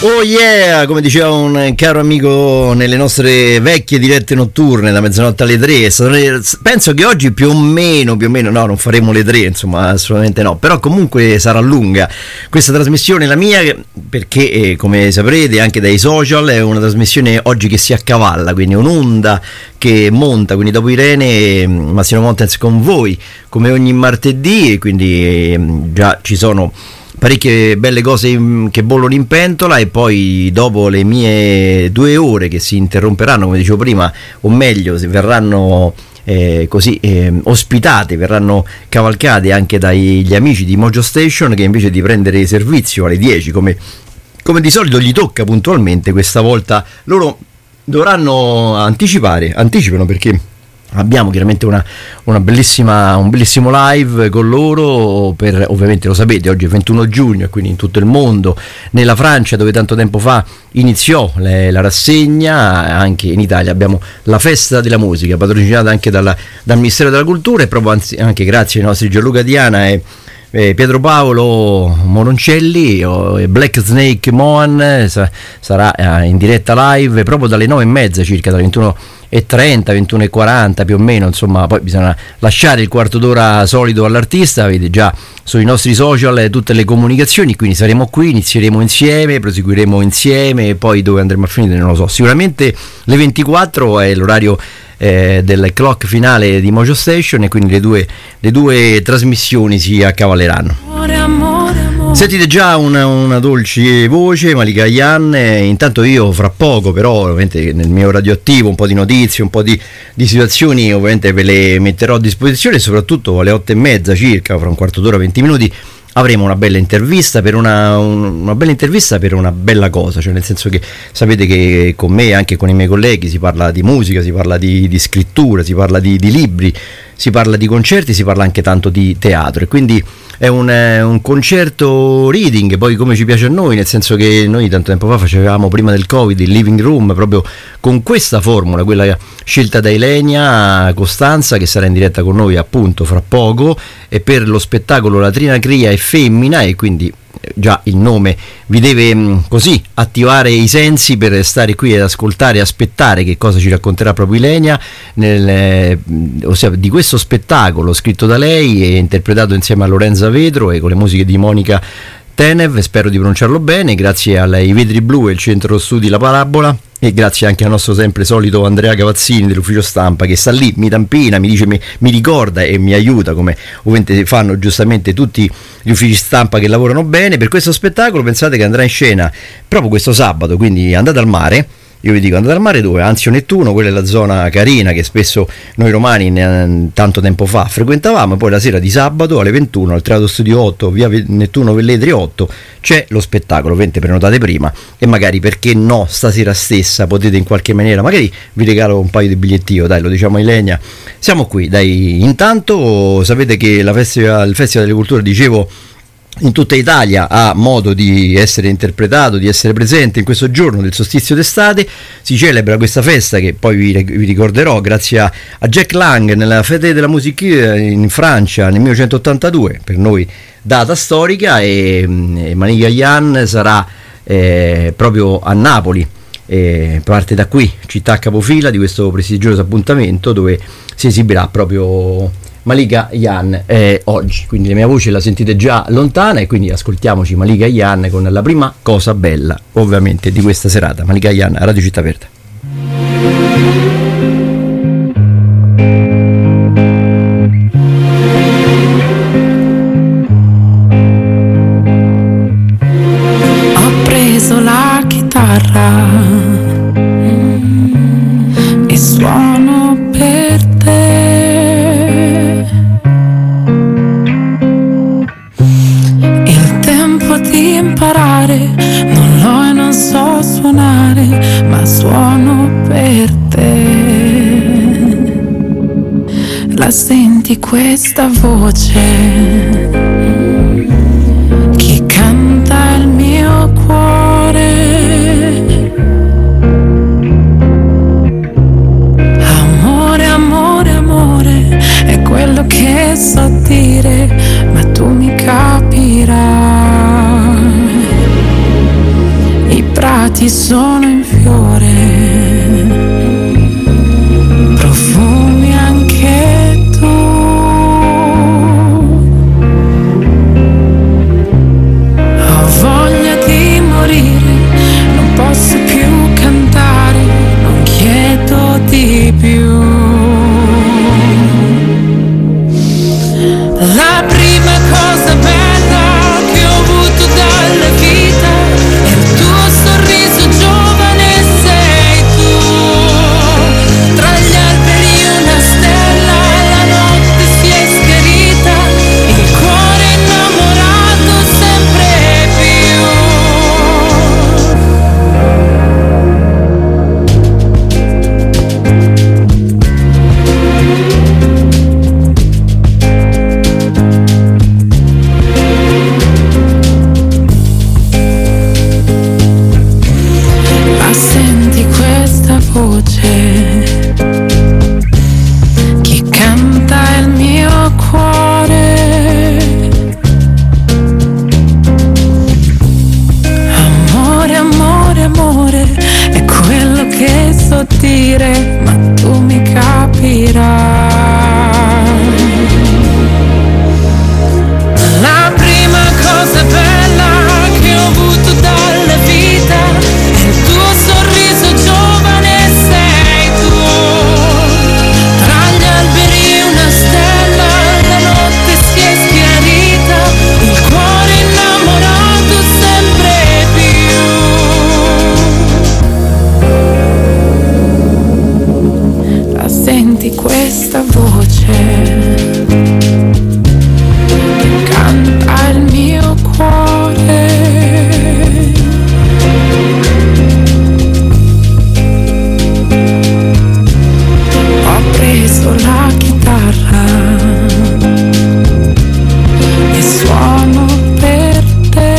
Oh yeah, come diceva un caro amico nelle nostre vecchie dirette notturne da mezzanotte alle 3, penso che oggi più o meno, no, non faremo le 3, insomma, assolutamente no, però comunque sarà lunga questa trasmissione, la mia, perché come saprete anche dai social è una trasmissione oggi che si accavalla, quindi un'onda che monta, quindi dopo Irene, Massimo Montez con voi, come ogni martedì, e quindi già ci sono parecchie belle cose che bollono in pentola, e poi dopo le mie 2 ore che si interromperanno, come dicevo prima, o meglio verranno ospitate, verranno cavalcate anche dagli amici di Mojo Station, che invece di prendere servizio alle 10 come di solito gli tocca puntualmente, questa volta loro dovranno anticipano, perché abbiamo chiaramente un bellissimo live con loro, per, ovviamente lo sapete, oggi è 21 giugno e quindi in tutto il mondo, nella Francia dove tanto tempo fa iniziò la rassegna, anche in Italia abbiamo la festa della musica patrocinata anche dal Ministero della Cultura, e proprio anche grazie ai nostri Gianluca Diana e Pietro Paolo Moroncelli e Black Snake Mohan sarà in diretta live proprio dalle 9:30 circa, dalle 21:30, 21:40 più o meno, insomma, poi bisogna lasciare il quarto d'ora solito all'artista, avete già sui nostri social tutte le comunicazioni, quindi saremo qui, inizieremo insieme, proseguiremo insieme, e poi dove andremo a finire non lo so, sicuramente le 24 è l'orario del clock finale di Mojo Station, e quindi le due trasmissioni si accavalleranno. Sentite già una dolce voce, Malika Ayane. Intanto io fra poco, però ovviamente nel mio radioattivo, un po' di notizie, un po' di situazioni ovviamente ve le metterò a disposizione, e soprattutto alle 8:30 circa, fra un quarto d'ora, 20 minuti, avremo una bella intervista per una bella intervista per una bella cosa, cioè nel senso che sapete che con me e anche con i miei colleghi si parla di musica, si parla di scrittura, si parla di libri, si parla di concerti, si parla anche tanto di teatro, e quindi è un concerto reading, poi come ci piace a noi, nel senso che noi tanto tempo fa facevamo, prima del Covid, il living room proprio con questa formula, quella scelta da Ilenia Costanza, che sarà in diretta con noi appunto fra poco, e per lo spettacolo Latrina Cria e Femmina, e quindi già il nome vi deve così attivare i sensi per stare qui ad ascoltare e aspettare che cosa ci racconterà proprio Ilenia, ossia di questo spettacolo scritto da lei e interpretato insieme a Lorenza Vedro e con le musiche di Monica Tenev, spero di pronunciarlo bene, grazie ai Vetri Blu e il centro studi La Parabola, e grazie anche al nostro sempre solito Andrea Cavazzini dell'ufficio stampa, che sta lì, mi tampina, mi dice, mi ricorda e mi aiuta, come ovviamente fanno giustamente tutti gli uffici stampa che lavorano bene. Per questo spettacolo pensate che andrà in scena proprio questo sabato, quindi andate al mare. Io vi dico, andate al mare dove? Anzio Nettuno, quella è la zona carina che spesso noi romani tanto tempo fa frequentavamo, e poi la sera di sabato alle 21 al Teatro Studio 8, via Nettuno Velletri 8, c'è lo spettacolo, ovviamente prenotate prima, e magari, perché no, stasera stessa potete in qualche maniera, magari vi regalo un paio di bigliettini, dai, lo diciamo a Ilenia, siamo qui, dai. Intanto sapete che il Festival delle Culture, dicevo, in tutta Italia ha modo di essere interpretato, di essere presente in questo giorno del solstizio d'estate. Si celebra questa festa che poi vi ricorderò grazie a Jack Lang nella Fête de la Musique in Francia nel 1982, per noi data storica, e Malika Ayane sarà proprio a Napoli, parte da qui, città capofila di questo prestigioso appuntamento, dove si esibirà proprio Malika Ayane oggi, quindi la mia voce la sentite già lontana, e quindi ascoltiamoci Malika Ayane con la prima cosa bella ovviamente di questa serata. Malika Ayane a Radio Città Aperta. Ho preso la chitarra e suono per te. Non l'ho e non so suonare, ma suono per te. La senti questa voce che canta il mio cuore? Amore, amore, amore, è quello che so dire, ma tu mi capirai. innamorati sono in fiore, profumi anche tu. Ho voglia di morire, non posso più cantare, non chiedo di più. La prima cosa bella che ho avuto dalla vita è il tuo sorriso giovane, sei tu. Tra gli alberi una stella, la notte si è schiarita, il cuore innamorato sempre più. Ma senti questa voce, chi canta il mio cuore. Amore, amore, amore, è quello che so dire, ma tu mi capirai. La prima cosa bella che ho avuto dalla vita è il tuo sorriso giovane, sei tu. Tra gli alberi una stella, la notte si è schiarita, il cuore innamorato sempre più. La senti questa voce, canta il mio cuore. Ho preso la chitarra e suono per te.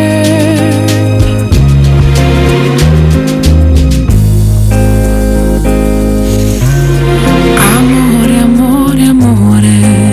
Amore, amore, amore.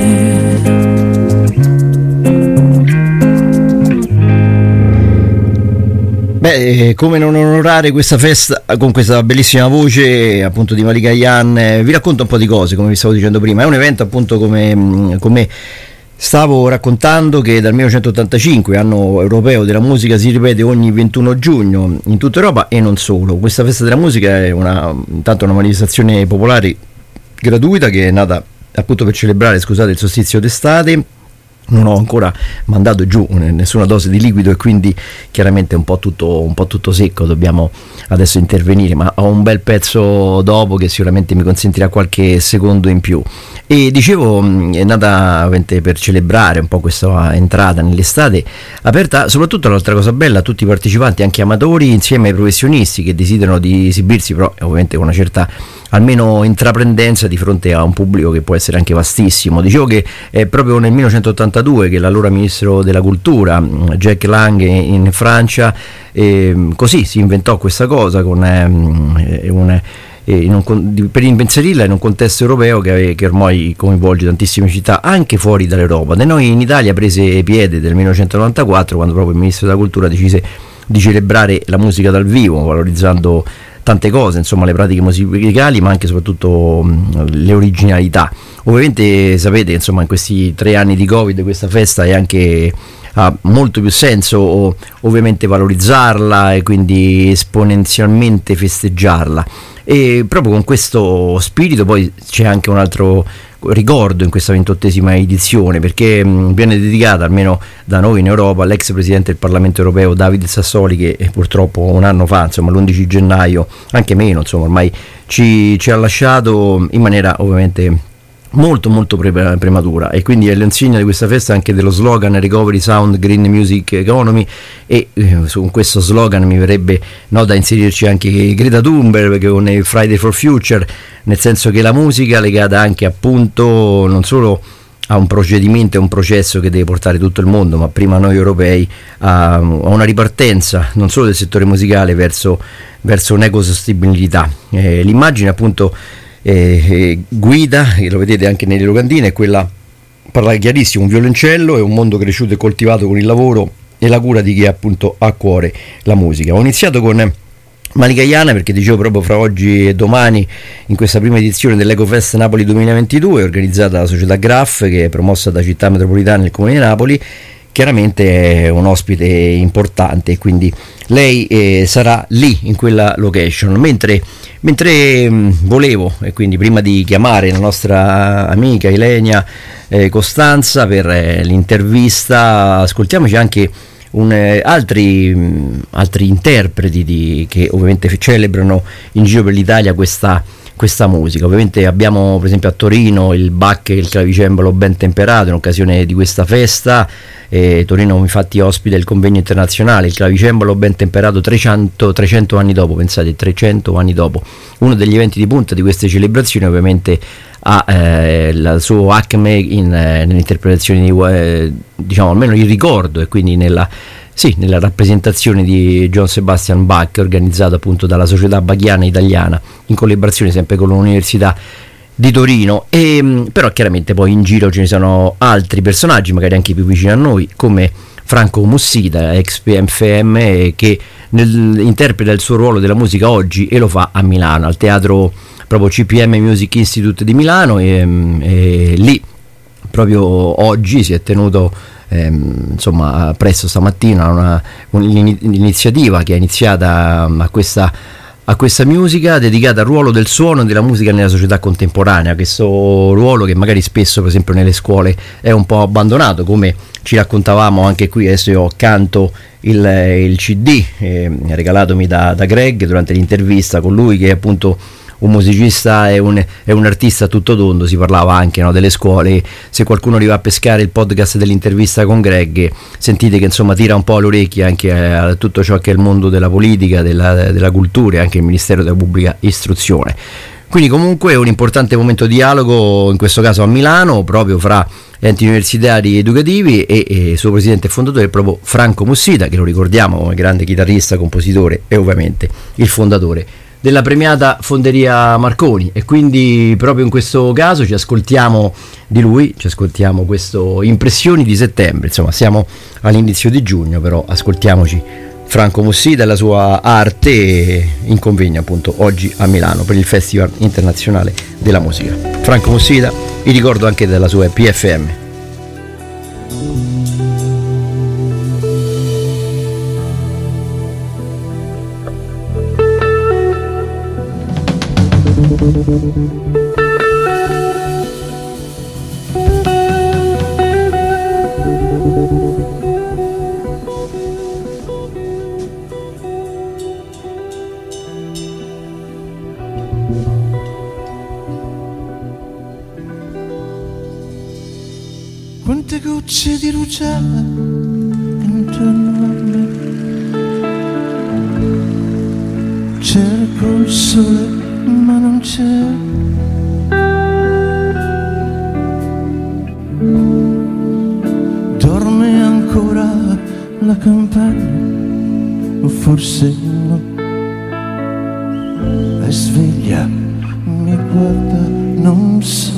Beh, come non onorare questa festa con questa bellissima voce appunto di Malika Ayane. Vi racconto un po' di cose, come vi stavo dicendo prima. È un evento appunto come stavo raccontando, che dal 1985, anno europeo della musica, si ripete ogni 21 giugno in tutta Europa e non solo. Questa festa della musica è intanto una manifestazione popolare gratuita che è nata appunto per celebrare, scusate, il solstizio d'estate. Non ho ancora mandato giù nessuna dose di liquido e quindi chiaramente un po' tutto secco, dobbiamo adesso intervenire, ma ho un bel pezzo dopo che sicuramente mi consentirà qualche secondo in più. E dicevo, è nata per celebrare un po' questa entrata nell'estate, aperta soprattutto l'altra cosa bella a tutti i partecipanti, anche amatori insieme ai professionisti che desiderano di esibirsi, però ovviamente con una certa almeno intraprendenza di fronte a un pubblico che può essere anche vastissimo. Dicevo che è proprio nel 1982 che l'allora ministro della cultura Jack Lang in Francia così si inventò questa cosa per impensierirla in un contesto europeo che ormai coinvolge tantissime città anche fuori dall'Europa. Da noi in Italia prese piede nel 1994, quando proprio il ministro della cultura decise di celebrare la musica dal vivo, valorizzando tante cose, insomma, le pratiche musicali, ma anche soprattutto le originalità. Ovviamente sapete, insomma, in questi 3 anni di Covid questa festa è anche ha molto più senso ovviamente valorizzarla e quindi esponenzialmente festeggiarla, e proprio con questo spirito poi c'è anche un altro ricordo in questa 28esima edizione, perché viene dedicata, almeno da noi in Europa, all'ex presidente del Parlamento europeo David Sassoli, che purtroppo un anno fa, insomma l'11 gennaio, anche meno, insomma ormai ci ha lasciato in maniera ovviamente molto prematura, e quindi è l'insegna di questa festa anche dello slogan Recovery Sound Green Music Economy, e su questo slogan mi verrebbe da inserirci anche Greta Thunberg con il Friday for Future, nel senso che la musica legata anche appunto non solo a un procedimento e un processo che deve portare tutto il mondo, ma prima noi europei a una ripartenza non solo del settore musicale verso un'ecosostenibilità. L'immagine appunto guida, e lo vedete anche nelle locandine, è quella, parla chiarissimo, un violoncello è un mondo cresciuto e coltivato con il lavoro e la cura di chi appunto ha a cuore la musica. Ho iniziato con Manicaiana, perché dicevo proprio fra oggi e domani in questa prima edizione dell'Ecofest Napoli 2022 organizzata dalla società Graf, che è promossa da Città Metropolitana e il Comune di Napoli. Chiaramente è un ospite importante, quindi lei sarà lì in quella location, mentre volevo, e quindi prima di chiamare la nostra amica Ilenia Costanza per l'intervista, ascoltiamoci anche altri interpreti che ovviamente celebrano in giro per l'Italia questa musica. Ovviamente abbiamo per esempio a Torino il Bach e il clavicembalo ben temperato in occasione di questa festa. Torino infatti ospita il convegno internazionale il clavicembalo ben temperato 300 anni dopo, pensate, 300 anni dopo. Uno degli eventi di punta di queste celebrazioni ovviamente ha il suo acme nell'interpretazione di diciamo almeno il ricordo, e quindi nella rappresentazione di Johann Sebastian Bach, organizzata appunto dalla Società Bachiana Italiana in collaborazione sempre con l'Università di Torino. Però chiaramente poi in giro ce ne sono altri personaggi, magari anche più vicini a noi, come Franco Mussida, ex PMFM, che interpreta il suo ruolo della musica oggi e lo fa a Milano, al teatro proprio CPM Music Institute di Milano, e lì proprio oggi si è tenuto insomma presto stamattina un'iniziativa che è iniziata a questa musica dedicata al ruolo del suono e della musica nella società contemporanea, questo ruolo che magari spesso per esempio nelle scuole è un po' abbandonato, come ci raccontavamo anche qui. Adesso io accanto il CD regalatomi da Greg durante l'intervista con lui, che è appunto un musicista e un artista a tutto tondo. Si parlava anche, no, delle scuole. Se qualcuno arriva a pescare il podcast dell'intervista con Greg, sentite che insomma tira un po' le orecchie anche a tutto ciò che è il mondo della politica, della cultura e anche il Ministero della Pubblica Istruzione. Quindi comunque è un importante momento di dialogo, in questo caso a Milano, proprio fra enti universitari educativi, e suo presidente e fondatore è proprio Franco Mussida, che lo ricordiamo come grande chitarrista, compositore e ovviamente il fondatore della premiata Fonderia Marconi. E quindi proprio in questo caso ci ascoltiamo di lui, ci ascoltiamo questo Impressioni di settembre. Insomma, siamo all'inizio di giugno, però ascoltiamoci Franco Mussida e la sua arte in convegno appunto oggi a Milano per il Festival Internazionale della Musica. Franco Mussida, vi ricordo anche della sua PFM. Quante gocce di rugiada intorno a me, cerco il sole ma non c'è. Dorme ancora la campagna, o forse no, è sveglia, mi guarda, non so.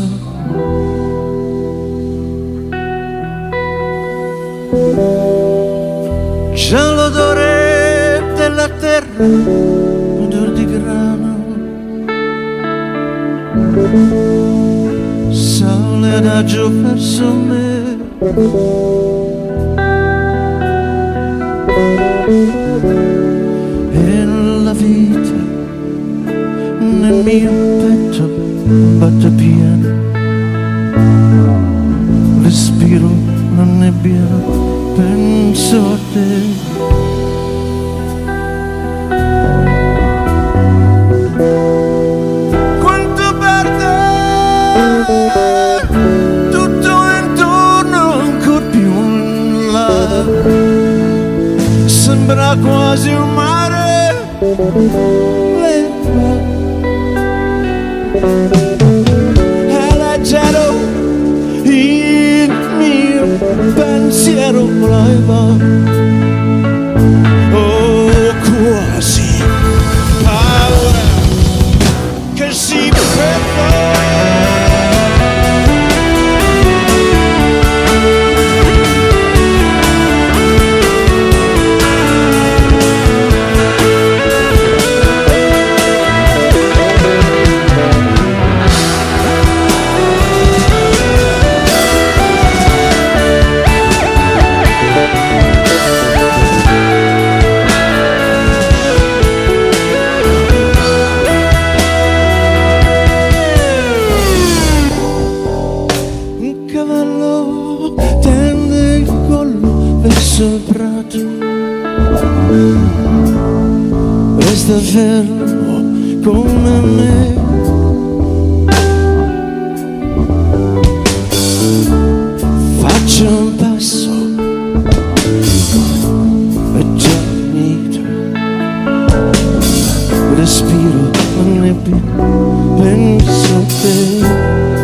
C'è l'odore della terra, odor di grano, sale adagio verso me, e la vita nel mio petto batte piano, respiro la nebbia, penso a te. Quanto verde tutto intorno, ancor più in là, sembra quasi un mare, è leggero il mio pensiero, voleva, oh quasi paura che si perda. innamorato, resta fermo come me. Faccio un passo e già finito, respiro la nebbia, penso a te.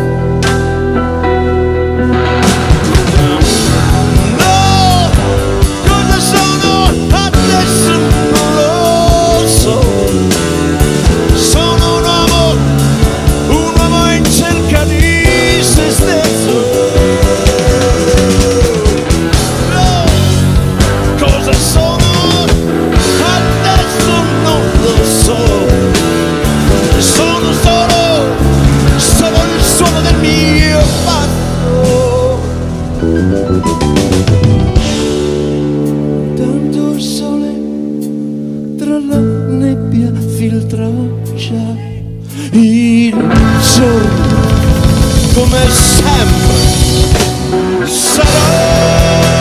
Tanto il sole tra la nebbia filtra già il giorno, come sempre sarà.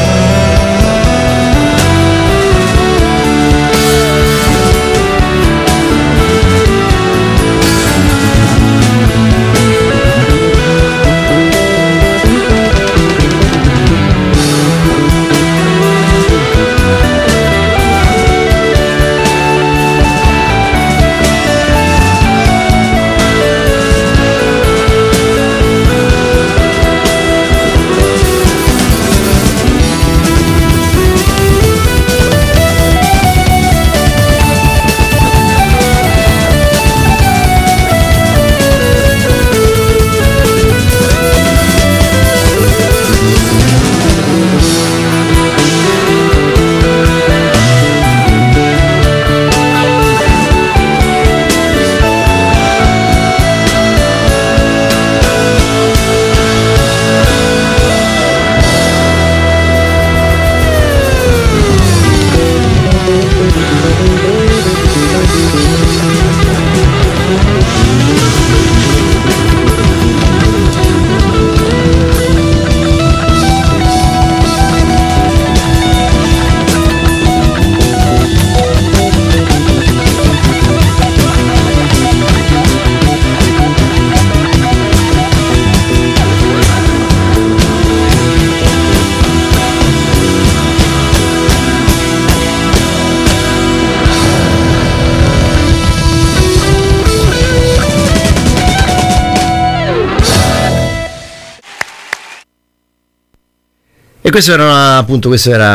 E questo era appunto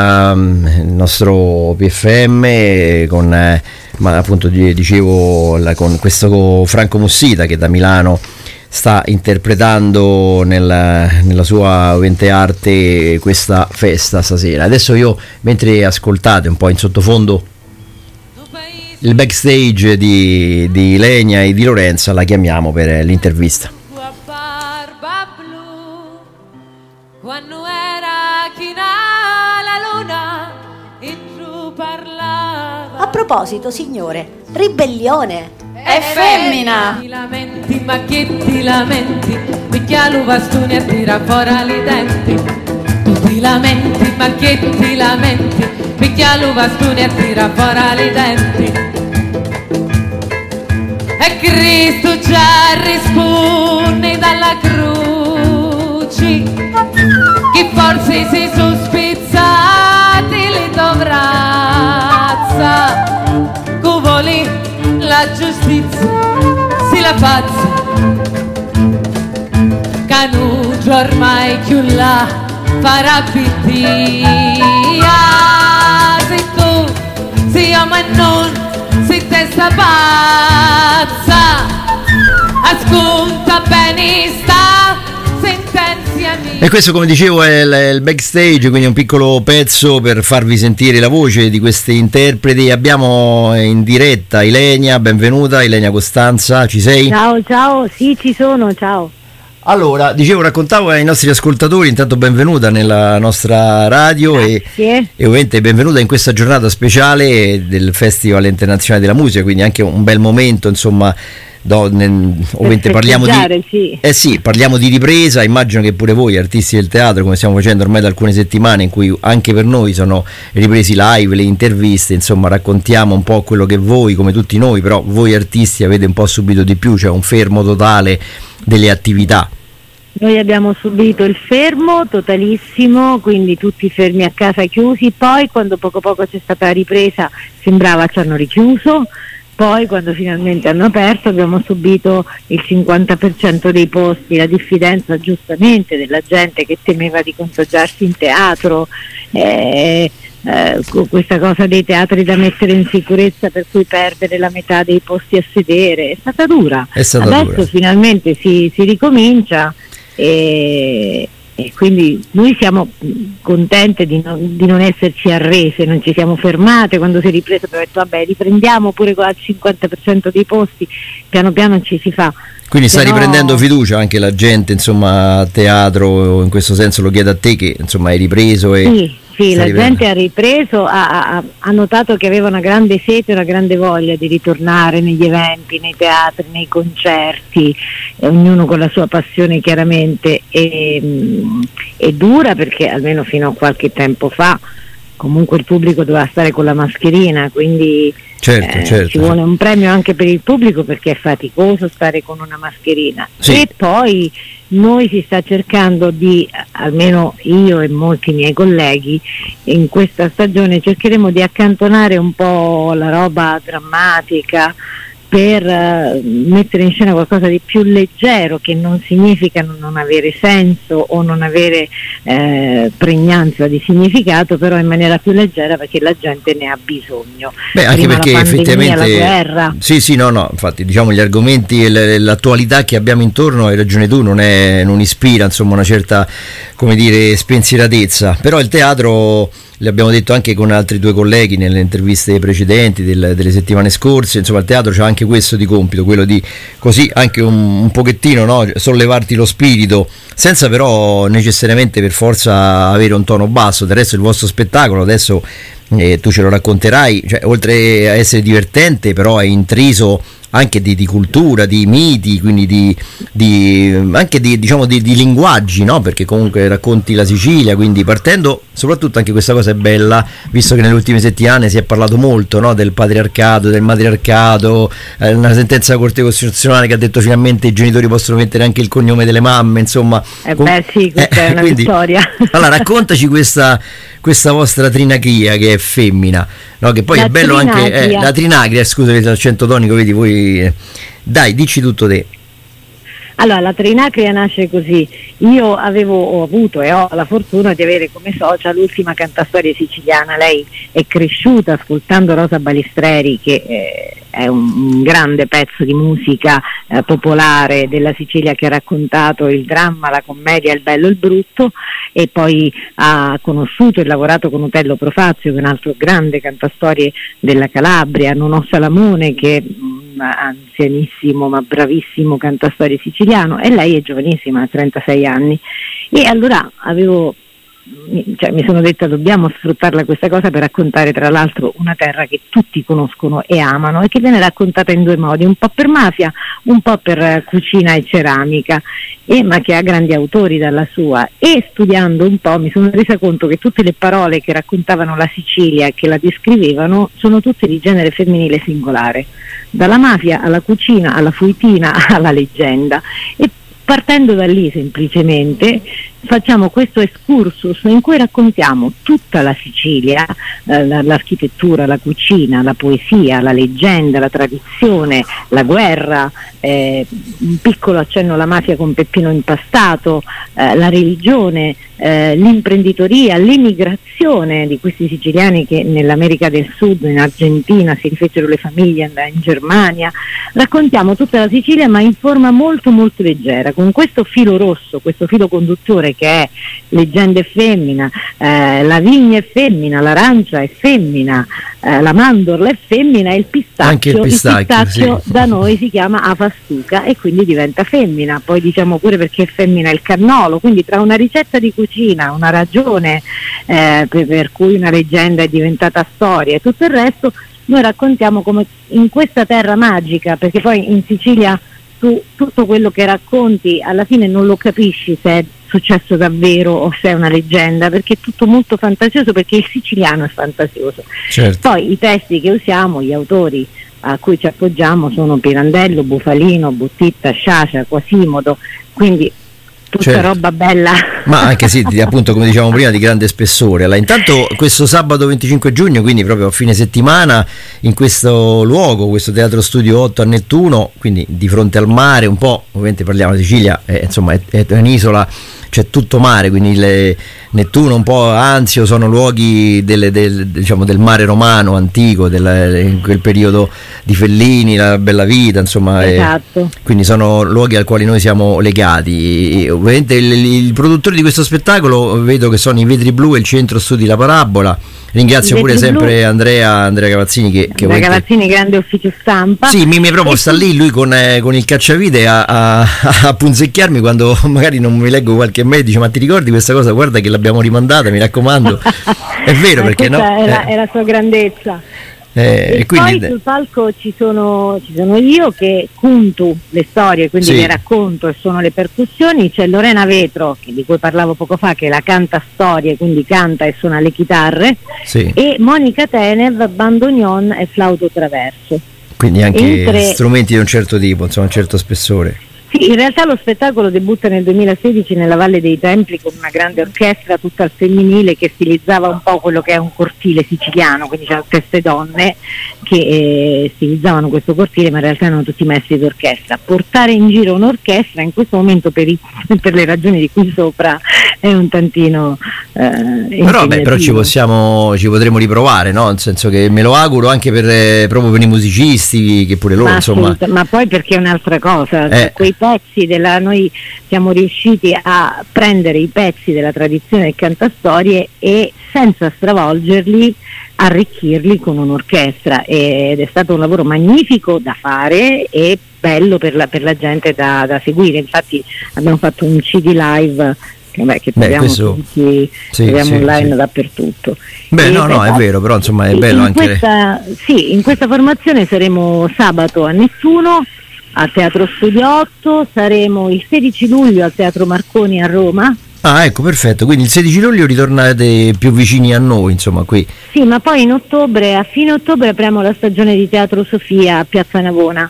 il nostro PFM con ma appunto dicevo con questo Franco Mussita che da Milano sta interpretando nella sua ovviamente arte questa festa stasera. Adesso io, mentre ascoltate un po' in sottofondo il backstage di Lenia e di Lorenza, la chiamiamo per l'intervista. Quando era china la luna e tu parlava. A proposito, signore, ribellione è femmina. Ti lamenti, ma che ti lamenti? Picchialo bastone e tira fuori i denti. Tu ti lamenti, ma che ti lamenti? Picchialo bastone e tira fuori i denti. E Cristo già risponde dalla croce che forse si sono spezzati le tue braccia, che vuole la giustizia, si la pazza, che non ormai più la farà pittia. Se tu sei uomo e non sei testa pazza, ascolta bene sta sentenza mia. E questo, come dicevo, è il backstage, quindi un piccolo pezzo per farvi sentire la voce di questi interpreti. Abbiamo in diretta Ilenia, benvenuta Ilenia Costanza, ci sei? Ciao, sì, ci sono, ciao. Allora, dicevo, raccontavo ai nostri ascoltatori, intanto benvenuta nella nostra radio e ovviamente benvenuta in questa giornata speciale del Festival Internazionale della Musica, quindi anche un bel momento, insomma, ovviamente parliamo sì. Sì, parliamo di ripresa. Immagino che pure voi artisti del teatro, come stiamo facendo ormai da alcune settimane, in cui anche per noi sono ripresi live, le interviste, insomma raccontiamo un po' quello che voi, come tutti noi, però voi artisti avete un po' subito di più, cioè un fermo totale delle attività. Noi abbiamo subito il fermo totalissimo, quindi tutti fermi a casa chiusi. Poi quando poco poco c'è stata la ripresa sembrava ci hanno richiuso. Poi quando finalmente hanno aperto abbiamo subito il 50% dei posti, la diffidenza giustamente della gente che temeva di contagiarsi in teatro, questa cosa dei teatri da mettere in sicurezza per cui perdere la metà dei posti a sedere, è stata dura. Adesso finalmente si ricomincia e quindi noi siamo contente di non esserci arrese, non ci siamo fermate. Quando si è ripreso abbiamo detto vabbè, riprendiamo pure con il 50% dei posti, piano piano ci si fa. Quindi sta riprendendo fiducia anche la gente, insomma, a teatro, in questo senso lo chiedo a te che insomma hai ripreso Sì, la gente ha ripreso, ha notato che aveva una grande sete, una grande voglia di ritornare negli eventi, nei teatri, nei concerti, ognuno con la sua passione chiaramente. È dura perché almeno fino a qualche tempo fa comunque il pubblico doveva stare con la mascherina, quindi certo. ci vuole un premio anche per il pubblico perché è faticoso stare con una mascherina. Sì. E poi noi si sta cercando di, almeno io e molti miei colleghi, in questa stagione cercheremo di accantonare un po' la roba drammatica per mettere in scena qualcosa di più leggero, che non significa non avere senso o non avere pregnanza di significato, però in maniera più leggera perché la gente ne ha bisogno. Anche perché la pandemia, effettivamente la guerra. Sì, no, infatti diciamo gli argomenti e l'attualità che abbiamo intorno, hai ragione tu, non ispira insomma una certa, come dire, spensieratezza, però il teatro, l'abbiamo detto anche con altri due colleghi nelle interviste precedenti delle settimane scorse, insomma il teatro c'ha anche questo di compito, quello di così anche un pochettino, no, sollevarti lo spirito, senza però necessariamente per forza avere un tono basso. Del resto il vostro spettacolo adesso tu ce lo racconterai, cioè, oltre a essere divertente però è intriso anche di cultura, di miti, quindi anche di linguaggi, no? Perché comunque racconti la Sicilia, quindi partendo, soprattutto anche questa cosa è bella, visto che nelle ultime settimane si è parlato molto, no? Del patriarcato, del matriarcato, una sentenza della Corte Costituzionale che ha detto finalmente i genitori possono mettere anche il cognome delle mamme, insomma. Sì, questa è una vittoria. Allora raccontaci questa vostra trinacria che è femmina, no? Che poi la è bello trinacria. Anche la trinacria, scusami l'accento tonico, vedi voi, dai, dici tutto te. Allora, la trinacria nasce così. Io ho avuto e ho la fortuna di avere come socia l'ultima cantastorie siciliana. Lei è cresciuta ascoltando Rosa Balistreri, che è un grande pezzo di musica popolare della Sicilia, che ha raccontato il dramma, la commedia, il bello e il brutto, e poi ha conosciuto e lavorato con Otello Profazio, che è un altro grande cantastorie della Calabria, Nonò Salamone, che è anzianissimo ma bravissimo cantastorie siciliano, e lei è giovanissima, ha 36 anni, e allora mi sono detta dobbiamo sfruttarla questa cosa per raccontare tra l'altro una terra che tutti conoscono e amano e che viene raccontata in due modi, un po' per mafia, un po' per cucina e ceramica, ma che ha grandi autori dalla sua. E studiando un po' mi sono resa conto che tutte le parole che raccontavano la Sicilia e che la descrivevano sono tutte di genere femminile singolare, dalla mafia alla cucina, alla fuitina, alla leggenda. E partendo da lì semplicemente facciamo questo excursus in cui raccontiamo tutta la Sicilia, l'architettura, la cucina, la poesia, la leggenda, la tradizione, la guerra, un piccolo accenno alla mafia con Peppino Impastato, la religione, l'imprenditoria, l'emigrazione di questi siciliani che nell'America del Sud, in Argentina, si rifecero le famiglie, in Germania. Raccontiamo tutta la Sicilia ma in forma molto molto leggera, con questo filo rosso, questo filo conduttore che è leggenda è femmina, la vigna è femmina, l'arancia è femmina, la mandorla è femmina, e il pistacchio, anche il pistacchio sì. Da noi si chiama afastuca e quindi diventa femmina. Poi diciamo pure perché è femmina il cannolo, quindi tra una ricetta di cucina, una ragione per cui una leggenda è diventata storia e tutto il resto, noi raccontiamo come in questa terra magica, perché poi in Sicilia tu tutto quello che racconti alla fine non lo capisci se è successo davvero o se è una leggenda, perché è tutto molto fantasioso, perché il siciliano è fantasioso. Certo. Poi i testi che usiamo, gli autori a cui ci appoggiamo sono Pirandello, Bufalino, Buttitta, Sciascia, Quasimodo, quindi tutta Certo. roba bella. Ma anche sì, appunto come dicevamo prima, di grande spessore. Allora, intanto questo sabato 25 giugno, quindi proprio a fine settimana, in questo luogo, questo Teatro Studio 8 a Nettuno, quindi di fronte al mare, un po', ovviamente parliamo di Sicilia, insomma è un'isola, c'è tutto mare, quindi Nettuno, un po' Anzio, sono luoghi del mare romano antico, in quel periodo di Fellini, la Bella Vita, insomma. Esatto. Quindi sono luoghi al quali noi siamo legati. Ovviamente il produttore di questo spettacolo, vedo che sono i Vetri Blu e il Centro Studi La Parabola. Ringrazio pure sempre Andrea Cavazzini che Cavazzini, grande ufficio stampa. Sì, mi proprio sta lì lui con il cacciavite a punzecchiarmi quando magari non mi leggo qualche mail, dice: ma ti ricordi questa cosa? Guarda che l'abbiamo rimandata, mi raccomando. È vero, perché no? È la sua grandezza. E quindi poi sul palco ci sono io che conto le storie, quindi sì, le racconto, e sono le percussioni. C'è Lorena Vetro, di cui parlavo poco fa, che la canta storie, quindi canta e suona le chitarre, sì, e Monica Tenev, bandonion e flauto traverso. quindi anche strumenti di un certo tipo, insomma un certo spessore. Sì, in realtà lo spettacolo debutta nel 2016 nella Valle dei Templi con una grande orchestra tutta al femminile che stilizzava un po' quello che è un cortile siciliano, quindi c'erano queste donne che stilizzavano questo cortile, ma in realtà erano tutti maestri d'orchestra. Portare in giro un'orchestra in questo momento, per le ragioni di qui sopra, è un tantino però ci potremo riprovare, no? Nel senso che me lo auguro anche proprio per i musicisti, che pure loro, insomma. Ma poi perché è un'altra cosa, quei pezzi noi siamo riusciti a prendere i pezzi della tradizione del cantastorie e senza stravolgerli arricchirli con un'orchestra, ed è stato un lavoro magnifico da fare e bello per la gente da seguire. Infatti abbiamo fatto un CD live che troviamo tutti, online dappertutto. È vero, però insomma è bello anche in questa formazione saremo sabato a Nettuno al Teatro Studio 8, saremo il 16 luglio al Teatro Marconi a Roma. Ah, ecco, perfetto, quindi il 16 luglio ritornate più vicini a noi, insomma, qui. Sì, ma poi a fine ottobre apriamo la stagione di Teatro Sofia a Piazza Navona.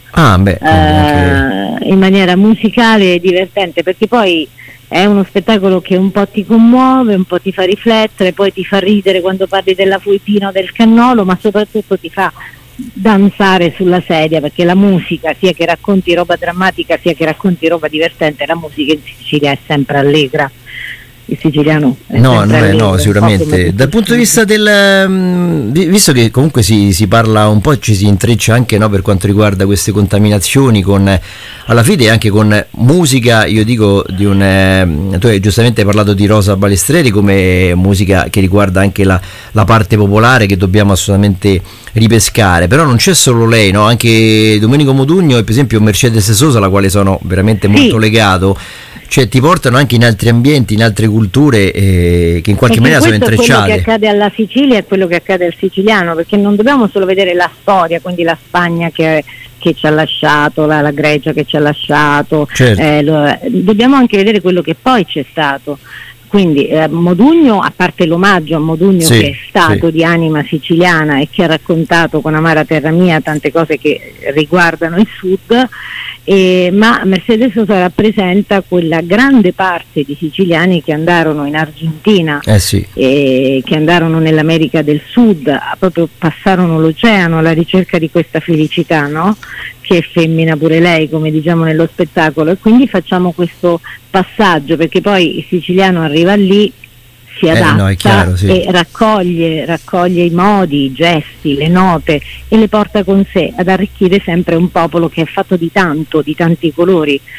In maniera musicale e divertente, perché poi è uno spettacolo che un po' ti commuove, un po' ti fa riflettere, poi ti fa ridere quando parli della fuitina o del cannolo, ma soprattutto ti fa danzare sulla sedia, perché la musica, sia che racconti roba drammatica sia che racconti roba divertente, la musica in Sicilia è sempre allegra. Il siciliano è no, sicuramente dal punto di vista visto che comunque si parla un po', ci si intreccia anche, no, per quanto riguarda queste contaminazioni alla fine anche con musica, io dico tu hai giustamente parlato di Rosa Balestreri come musica che riguarda anche la parte popolare, che dobbiamo assolutamente ripescare, però non c'è solo lei, no? Anche Domenico Modugno e per esempio Mercedes Sosa, alla quale sono veramente molto legato. Cioè ti portano anche in altri ambienti, in altre culture che in qualche maniera sono intrecciate. Quello che accade alla Sicilia è quello che accade al siciliano, perché non dobbiamo solo vedere la storia, quindi la Spagna che ci ha lasciato, la Grecia che ci ha lasciato, certo. Dobbiamo anche vedere quello che poi c'è stato. Quindi Modugno, a parte l'omaggio a Modugno, che è stato di anima siciliana e che ha raccontato con Amara Terra Mia tante cose che riguardano il sud, ma Mercedes Sosa rappresenta quella grande parte di siciliani che andarono in Argentina, che andarono nell'America del Sud, proprio passarono l'oceano alla ricerca di questa felicità, no? Che è femmina pure lei, come diciamo nello spettacolo, e quindi facciamo questo passaggio, perché poi il siciliano arriva lì, si adatta e raccoglie i modi, i gesti, le note e le porta con sé ad arricchire sempre un popolo che è fatto di tanti colori.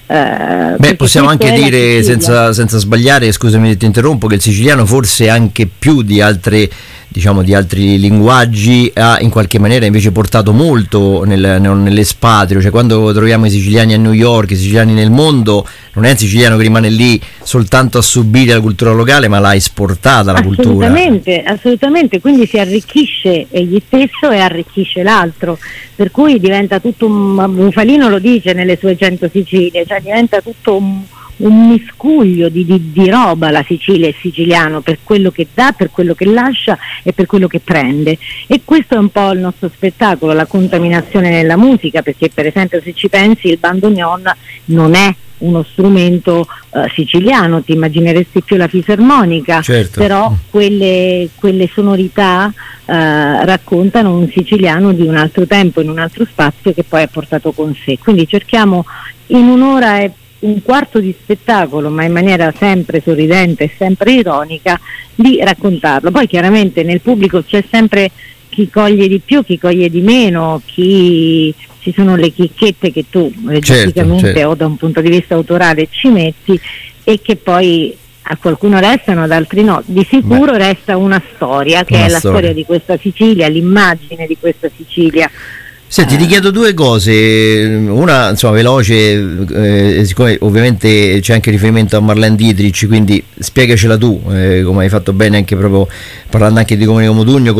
Possiamo anche dire senza sbagliare, scusami se ti interrompo, che il siciliano forse anche più di altre, diciamo, di altri linguaggi ha in qualche maniera invece portato molto nell'espatrio, cioè quando troviamo i siciliani a New York, i siciliani nel mondo, non è il siciliano che rimane lì soltanto a subire la cultura locale, ma l'ha esportata la cultura. Assolutamente, quindi si arricchisce egli stesso e arricchisce l'altro, per cui diventa tutto Bufalino lo dice nelle sue 100 Sicilie, cioè diventa tutto un miscuglio di roba la Sicilia e il siciliano, per quello che dà, per quello che lascia e per quello che prende, e questo è un po' il nostro spettacolo, la contaminazione nella musica, perché per esempio se ci pensi il bandoneon non è uno strumento siciliano, ti immagineresti più la fisarmonica, certo. Però quelle sonorità raccontano un siciliano di un altro tempo, in un altro spazio che poi ha portato con sé, quindi cerchiamo in un'ora e un quarto di spettacolo, ma in maniera sempre sorridente e sempre ironica, di raccontarlo. Poi chiaramente nel pubblico c'è sempre chi coglie di più, chi coglie di meno, ci sono le chicchette che tu registicamente certo. o da un punto di vista autorale ci metti e che poi a qualcuno restano, ad altri no. Di sicuro resta una storia che è la storia di questa Sicilia, l'immagine di questa Sicilia. Senti, ti chiedo due cose, una insomma veloce, siccome ovviamente c'è anche riferimento a Marlene Dietrich, quindi spiegacela tu, come hai fatto bene anche proprio parlando anche di Domenico Modugno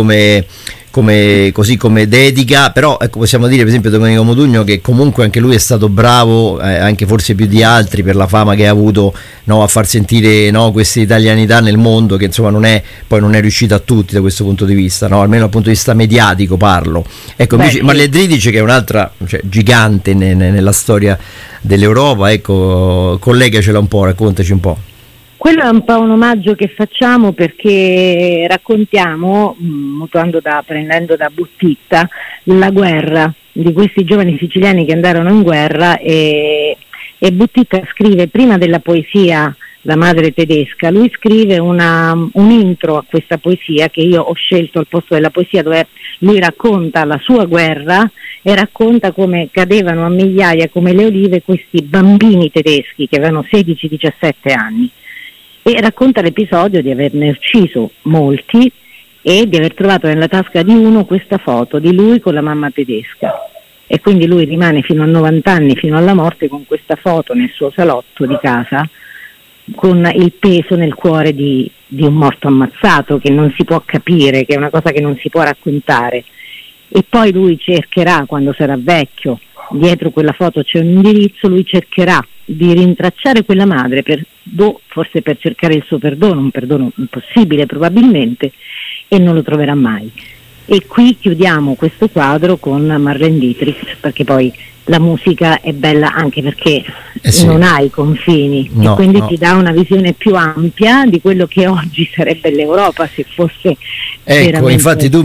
così come dedica, però ecco, possiamo dire per esempio Domenico Modugno che comunque anche lui è stato bravo, anche forse più di altri per la fama che ha avuto, no, a far sentire, no, questa italianità nel mondo, che insomma non è riuscita a tutti da questo punto di vista, no, almeno dal punto di vista mediatico parlo. Ecco, invece Marlene Dietrich, che è un'altra, cioè, gigante nella storia dell'Europa, ecco, collegacela un po', raccontaci un po'. Quello è un po' un omaggio che facciamo, perché raccontiamo, prendendo da Buttitta, la guerra di questi giovani siciliani che andarono in guerra, e Buttitta scrive prima della poesia La madre tedesca, lui scrive un intro a questa poesia che io ho scelto al posto della poesia, dove lui racconta la sua guerra e racconta come cadevano a migliaia come le olive questi bambini tedeschi che avevano 16-17 anni. E racconta l'episodio di averne ucciso molti e di aver trovato nella tasca di uno questa foto di lui con la mamma tedesca, e quindi lui rimane fino a 90 anni, fino alla morte, con questa foto nel suo salotto di casa, con il peso nel cuore di un morto ammazzato, che non si può capire, che è una cosa che non si può raccontare. E poi lui cercherà, quando sarà vecchio, dietro quella foto c'è un indirizzo, lui cercherà di rintracciare quella madre, forse per cercare il suo perdono, un perdono impossibile probabilmente, e non lo troverà mai. E qui chiudiamo questo quadro con Marlene Dietrich, perché poi la musica è bella anche perché non ha i confini, e quindi ti dà una visione più ampia di quello che oggi sarebbe l'Europa se fosse. Ecco, infatti tu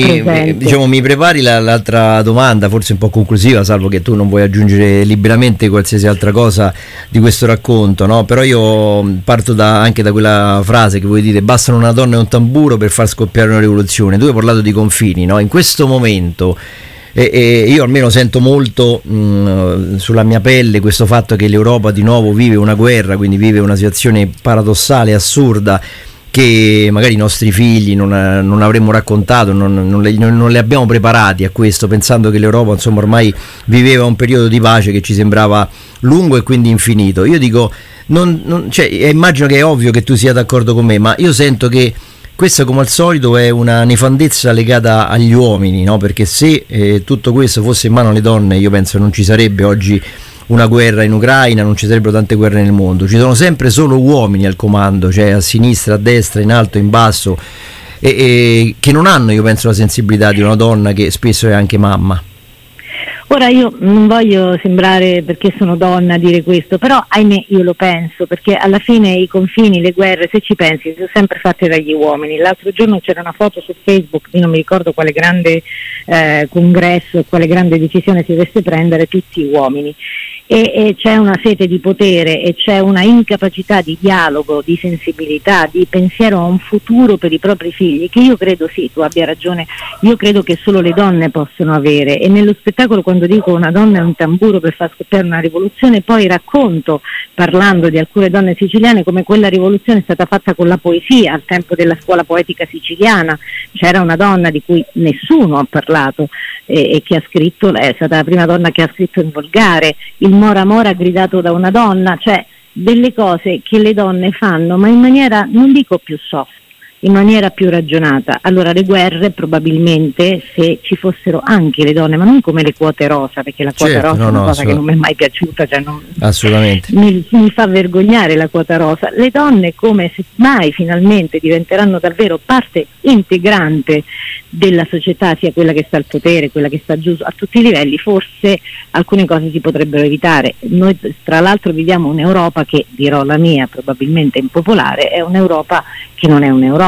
mi prepari l'altra domanda, forse un po' conclusiva, salvo che tu non vuoi aggiungere liberamente qualsiasi altra cosa di questo racconto, no? Però io parto anche da quella frase che vuoi dire: bastano una donna e un tamburo per far scoppiare una rivoluzione. Tu hai parlato di confini, no? In questo momento io almeno sento molto sulla mia pelle questo fatto che l'Europa di nuovo vive una guerra, quindi vive una situazione paradossale, assurda, che magari i nostri figli non avremmo raccontato, non li abbiamo preparati a questo, pensando che l'Europa insomma ormai viveva un periodo di pace che ci sembrava lungo e quindi infinito. Io dico, immagino che è ovvio che tu sia d'accordo con me, ma io sento che questa, come al solito, è una nefandezza legata agli uomini, no? Perché se tutto questo fosse in mano alle donne, io penso che non ci sarebbe oggi una guerra in Ucraina, non ci sarebbero tante guerre nel mondo. Ci sono sempre solo uomini al comando, cioè a sinistra, a destra, in alto, in basso, e che non hanno, io penso, la sensibilità di una donna che spesso è anche mamma. Ora io non voglio sembrare, perché sono donna, a dire questo, però ahimè io lo penso, perché alla fine i confini, le guerre, se ci pensi, sono sempre fatte dagli uomini. L'altro giorno c'era una foto su Facebook, io non mi ricordo quale grande congresso e quale grande decisione si dovesse prendere, tutti uomini. e c'è una sete di potere e c'è una incapacità di dialogo, di sensibilità, di pensiero a un futuro per i propri figli, che io credo, sì, tu abbia ragione, io credo che solo le donne possono avere. E nello spettacolo, quando dico una donna è un tamburo per far scoppiare una rivoluzione, poi racconto, parlando di alcune donne siciliane, come quella rivoluzione è stata fatta con la poesia al tempo della scuola poetica siciliana. C'era una donna di cui nessuno ha parlato e che ha scritto, è stata la prima donna che ha scritto in volgare, il Mora Mora gridato da una donna, cioè delle cose che le donne fanno, ma in maniera, non dico più soft, in maniera più ragionata. Allora le guerre probabilmente, se ci fossero anche le donne, ma non come le quote rosa, perché la quota rosa è una cosa che non mi è mai piaciuta, cioè assolutamente mi fa vergognare la quota rosa. Le donne, come se mai finalmente diventeranno davvero parte integrante della società, sia quella che sta al potere, quella che sta giù a tutti i livelli, forse alcune cose si potrebbero evitare. Noi tra l'altro viviamo un'Europa che, dirò la mia, probabilmente impopolare, è un'Europa che non è un'Europa.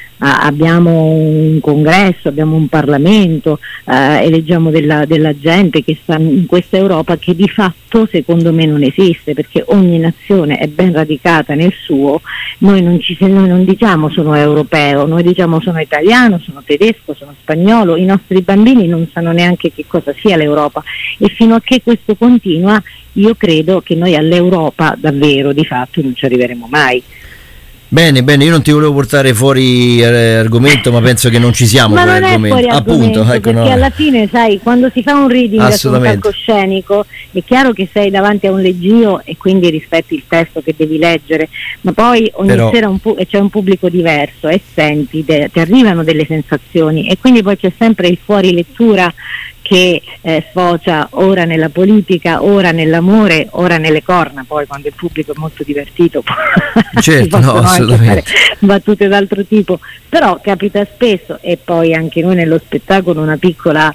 Abbiamo un congresso, abbiamo un Parlamento, eleggiamo della gente che sta in questa Europa che di fatto secondo me non esiste, perché ogni nazione è ben radicata nel suo. Noi non diciamo sono europeo, noi diciamo sono italiano, sono tedesco, sono spagnolo. I nostri bambini non sanno neanche che cosa sia l'Europa, e fino a che questo continua io credo che noi all'Europa davvero di fatto non ci arriveremo mai. Bene, io non ti volevo portare fuori argomento, ma penso che non ci siamo ma fuori non argomento. È fuori appunto, perché alla fine, sai, quando si fa un reading su un palcoscenico è chiaro che sei davanti a un leggio e quindi rispetti il testo che devi leggere, ma poi ogni sera c'è un pubblico diverso e senti, ti arrivano delle sensazioni, e quindi poi c'è sempre il fuori lettura che sfocia ora nella politica, ora nell'amore, ora nelle corna. Poi quando il pubblico è molto divertito certo, no, assolutamente, fare battute d'altro tipo, però capita spesso. E poi anche noi nello spettacolo una piccola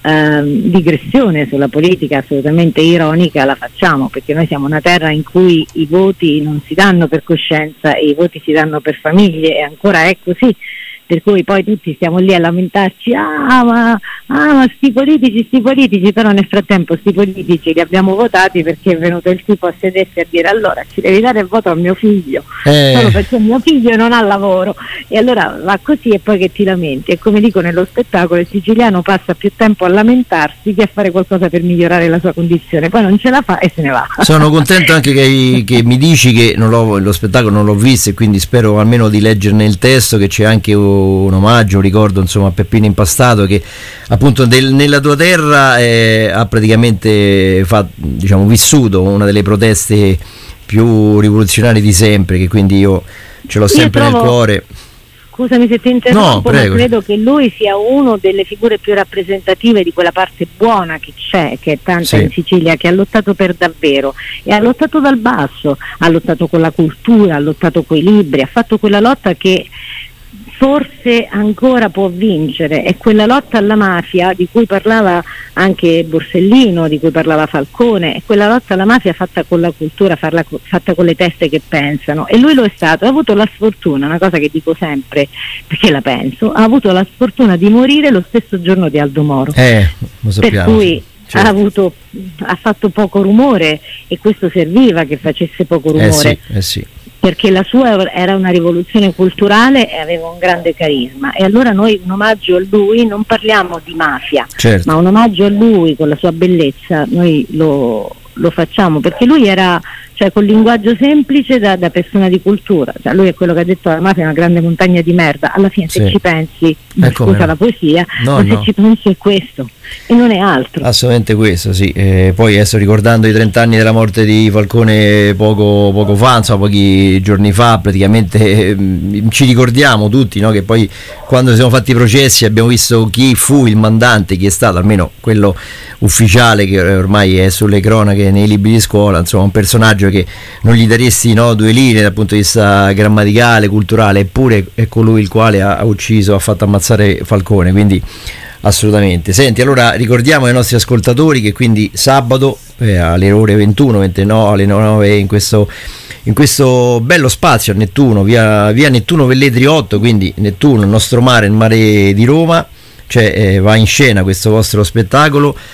digressione sulla politica assolutamente ironica la facciamo, perché noi siamo una terra in cui i voti non si danno per coscienza e i voti si danno per famiglie, e ancora è così. Per cui poi tutti stiamo lì a lamentarci, ma sti politici, però nel frattempo sti politici li abbiamo votati perché è venuto il tipo a sedersi a dire: allora ci devi dare il voto a mio figlio, solo perché mio figlio non ha lavoro. E allora va così, e poi che ti lamenti. E come dico nello spettacolo, il siciliano passa più tempo a lamentarsi che a fare qualcosa per migliorare la sua condizione, poi non ce la fa e se ne va. Sono contento anche che mi dici che lo spettacolo non l'ho visto, e quindi spero almeno di leggerne il testo, che c'è anche un omaggio, un ricordo insomma a Peppino Impastato, che appunto nella tua terra ha praticamente vissuto una delle proteste più rivoluzionarie di sempre, che quindi io ce l'ho sempre nel cuore. Scusami se ti interrompo, no, ma credo che lui sia uno delle figure più rappresentative di quella parte buona che c'è, che è tanta in Sicilia, che ha lottato per davvero, e ha lottato dal basso, ha lottato con la cultura, ha lottato coi libri, ha fatto quella lotta che forse ancora può vincere, è quella lotta alla mafia di cui parlava anche Borsellino, di cui parlava Falcone, è quella lotta alla mafia fatta con la cultura, fatta con le teste che pensano, e lui lo è stato. Ha avuto la sfortuna, una cosa che dico sempre perché la penso, ha avuto la sfortuna di morire lo stesso giorno di Aldo Moro, lo sappiamo, per cui ha fatto poco rumore, e questo serviva che facesse poco rumore. Sì. Perché la sua era una rivoluzione culturale e aveva un grande carisma, e allora noi un omaggio a lui non parliamo di mafia, ma un omaggio a lui con la sua bellezza noi lo facciamo, perché lui era, cioè, col linguaggio semplice da persona di cultura, cioè, lui è quello che ha detto la mafia è una grande montagna di merda. Alla fine se ci pensi, scusa la poesia, se ci pensi è questo e non è altro. Assolutamente questo, sì. Poi adesso, ricordando i 30 anni della morte di Falcone poco fa, insomma, pochi giorni fa, praticamente ci ricordiamo tutti, no, che poi quando si sono fatti i processi abbiamo visto chi fu il mandante, chi è stato, almeno quello ufficiale, che ormai è sulle cronache nei libri di scuola, insomma un personaggio che non gli daresti due linee dal punto di vista grammaticale, culturale, eppure è colui il quale ha fatto ammazzare Falcone, quindi assolutamente. Senti, allora ricordiamo ai nostri ascoltatori che quindi sabato alle ore 21, 29, alle 9 in questo bello spazio a Nettuno, via Nettuno Velletri 8, quindi Nettuno, il nostro mare, il mare di Roma, va in scena questo vostro spettacolo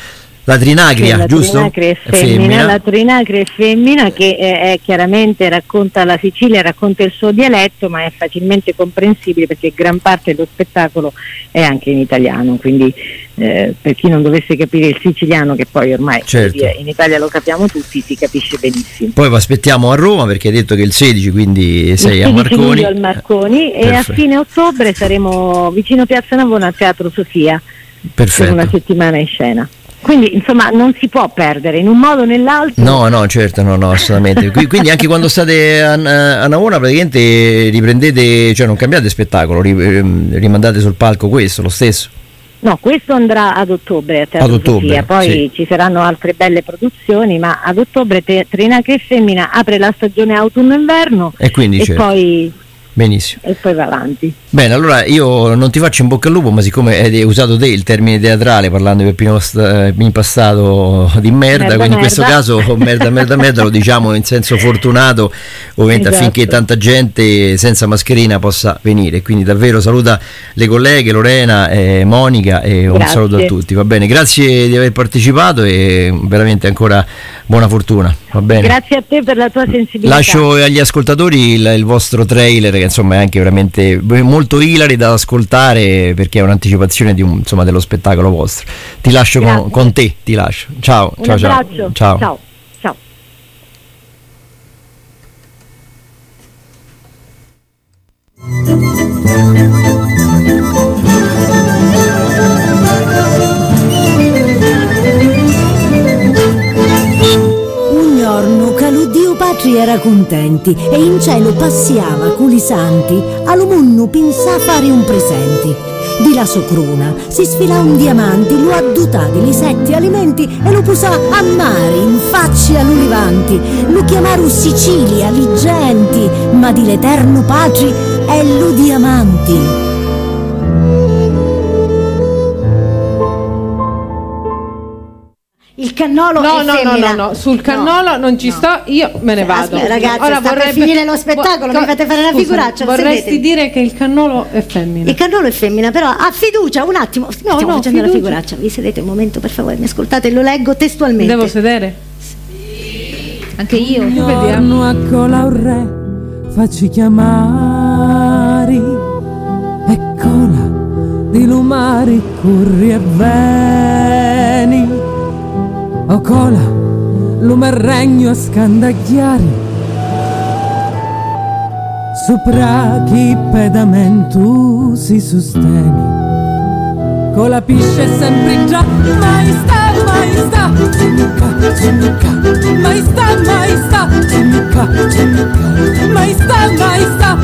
La trinacria, la giusto? Trinacria è femmina. La Trinacria è femmina, che è chiaramente racconta la Sicilia, racconta il suo dialetto, ma è facilmente comprensibile perché gran parte dello spettacolo è anche in italiano, quindi per chi non dovesse capire il siciliano, che poi ormai certo, in Italia lo capiamo tutti, si capisce benissimo. Poi vi aspettiamo a Roma, perché hai detto che il 16, quindi sei a Marconi. Al Marconi, e a fine ottobre saremo vicino Piazza Navona al Teatro Sofia. Perfetto. Per una settimana in scena. Quindi insomma non si può perdere in un modo o nell'altro. No, certo, no, assolutamente. Quindi anche quando state a Navona praticamente riprendete, cioè non cambiate spettacolo, rimandate sul palco questo, lo stesso? No, questo andrà ad ottobre a Teatro Sofia, poi sì, ci saranno altre belle produzioni, ma ad ottobre Trinacria e femmina apre la stagione autunno-inverno e quindi poi... Benissimo. E poi va avanti. Bene, allora io non ti faccio in bocca al lupo, ma siccome hai usato te il termine teatrale parlando in passato di merda, quindi in questo caso merda lo diciamo in senso fortunato, ovviamente, esatto, affinché tanta gente senza mascherina possa venire. Quindi davvero saluta le colleghe Lorena e Monica e un saluto a tutti, va bene? Grazie di aver partecipato e veramente ancora buona fortuna, va bene? Grazie a te per la tua sensibilità. Lascio agli ascoltatori il vostro trailer, che insomma è anche veramente molto ilari da ascoltare, perché è un'anticipazione di dello spettacolo vostro. Ti lascio con te, ti lascio. Ciao. Un abbraccio. Ciao. Patri era contenti e in cielo passiava culi santi, allo munnu pensà fare un presenti. Di la socruna si sfilà un diamanti, lo addutà degli 7 alimenti e lo pusà a mare in facci all'ulivanti. Lo chiamaru Sicilia, li genti, ma di l'eterno Patri è lo diamanti. Il cannolo è femmina. No, sul cannolo non ci sto, io me ne vado. Aspetta, ragazzi, ora per finire lo spettacolo, mi fate fare una figuraccia. Vorresti dire che il cannolo è femmina? Il cannolo è femmina, però ha fiducia, un attimo. Stiamo facendo una figuraccia. Vi sedete un momento, per favore, mi ascoltate, lo leggo testualmente. Devo sedere? Sì. Anche io. Vediamo a cola un re, facci chiamare e cola di lumari curri e veni. O cola, lume regno a scandagliare, sopra chi pedamento si sostiene, con la pisce sempre già, maestà, cimica, maestà, cimica, maestà,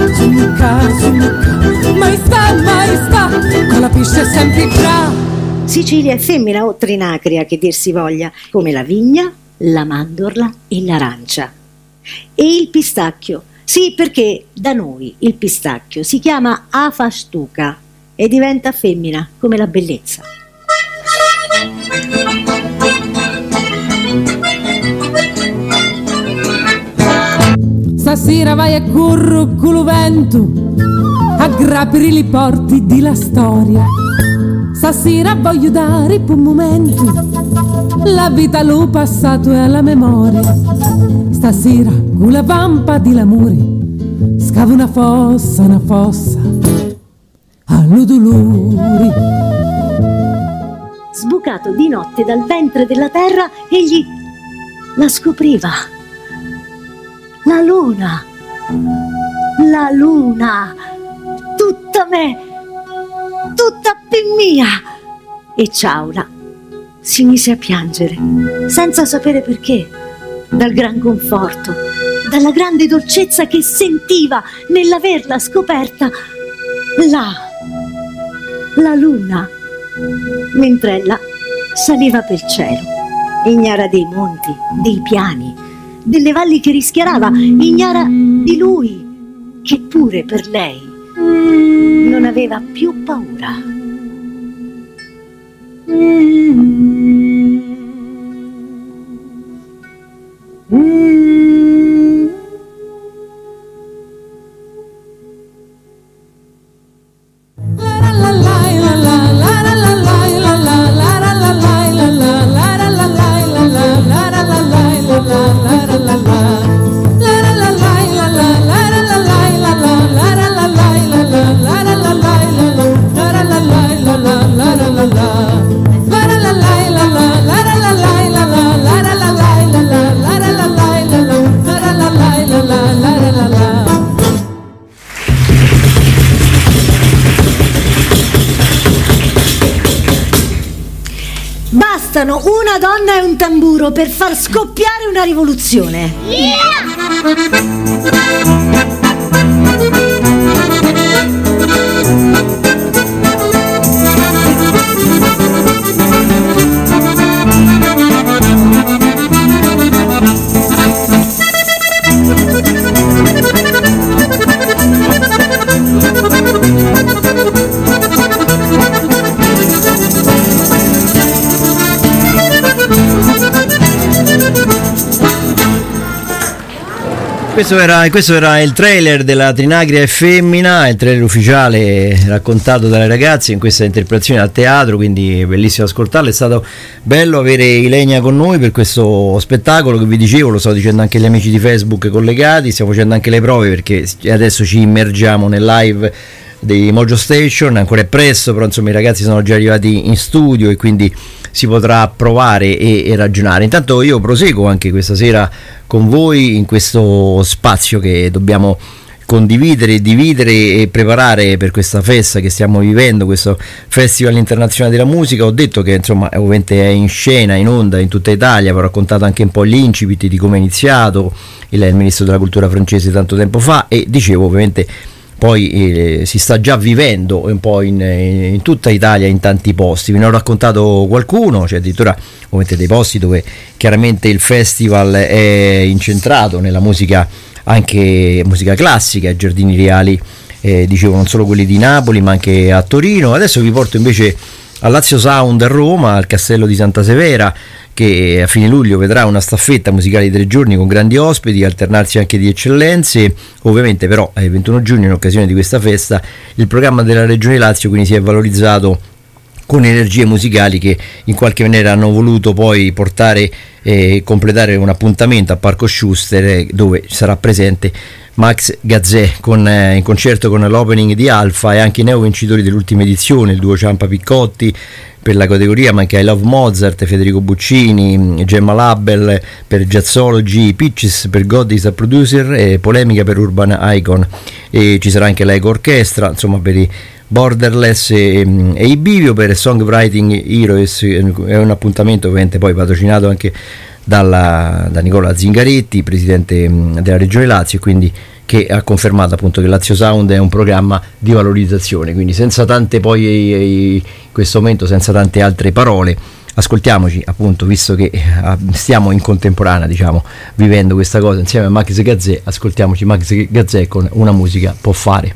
cimica, maestà, con la pisce sempre già. Sicilia è femmina o trinacria, che dir si voglia, come la vigna, la mandorla e l'arancia. E il pistacchio, sì, perché da noi il pistacchio si chiama afastuca e diventa femmina, come la bellezza. Stasera vai a curro con lo vento, a grappere li porti di la storia. Stasera voglio dare per un momento la vita allo passato e alla memoria. Stasera con la vampa di l'amore scava una fossa allo dolore. Sbucato di notte dal ventre della terra, egli la scopriva. La luna, tutta me, tutta mia. E Ciaula si mise a piangere, senza sapere perché, dal gran conforto, dalla grande dolcezza che sentiva nell'averla scoperta la luna, mentre ella saliva per cielo, ignara dei monti, dei piani, delle valli che rischiarava, ignara di lui, che pure per lei non aveva più paura. bastano una donna e un tamburo per far scoppiare una rivoluzione. Questo era il trailer della Trinagria è femmina, il trailer ufficiale raccontato dalle ragazze in questa interpretazione al teatro, quindi bellissimo ascoltarlo. È stato bello avere Ilenia con noi per questo spettacolo che vi dicevo, lo sto dicendo anche agli amici di Facebook collegati, stiamo facendo anche le prove perché adesso ci immergiamo nel live dei Mojo Station, ancora è presto, però insomma i ragazzi sono già arrivati in studio e quindi si potrà provare e ragionare. Intanto io proseguo anche questa sera con voi in questo spazio che dobbiamo condividere, dividere e preparare per questa festa che stiamo vivendo, questo Festival Internazionale della Musica. Ho detto che insomma ovviamente è in scena, in onda in tutta Italia, vi ho raccontato anche un po' l'incipit di come è iniziato, il ministro della cultura francese tanto tempo fa, e dicevo ovviamente poi si sta già vivendo un po' in tutta Italia, in tanti posti. Vi ne ho raccontato qualcuno, c'è addirittura ovviamente dei posti dove chiaramente il festival è incentrato nella musica, anche musica classica, Giardini Reali, dicevo non solo quelli di Napoli ma anche a Torino. Adesso vi porto invece a Lazio Sound a Roma, al Castello di Santa Severa, che a fine luglio vedrà una staffetta musicale di 3 giorni con grandi ospiti, alternarsi anche di eccellenze. Ovviamente però il 21 giugno, in occasione di questa festa, il programma della Regione Lazio quindi si è valorizzato con energie musicali che in qualche maniera hanno voluto poi portare e completare un appuntamento a Parco Schuster, dove sarà presente Max Gazzè in concerto con l'opening di Alfa e anche i neovincitori dell'ultima edizione, il duo Ciampa Piccotti per la categoria, ma anche I Love Mozart, Federico Buccini, Gemma Label per Jazzology, Pitches per God is a Producer e Polemica per Urban Icon, e ci sarà anche l'Eco Orchestra, insomma per i Borderless e i Bivio per Songwriting Heroes. È un appuntamento ovviamente poi patrocinato anche da Nicola Zingaretti, presidente della Regione Lazio, quindi che ha confermato appunto che Lazio Sound è un programma di valorizzazione. Quindi senza tante poi in questo momento, senza tante altre parole, ascoltiamoci appunto, visto che stiamo in contemporanea diciamo vivendo questa cosa insieme a Max Gazzè, ascoltiamoci Max Gazzè con Una musica può fare.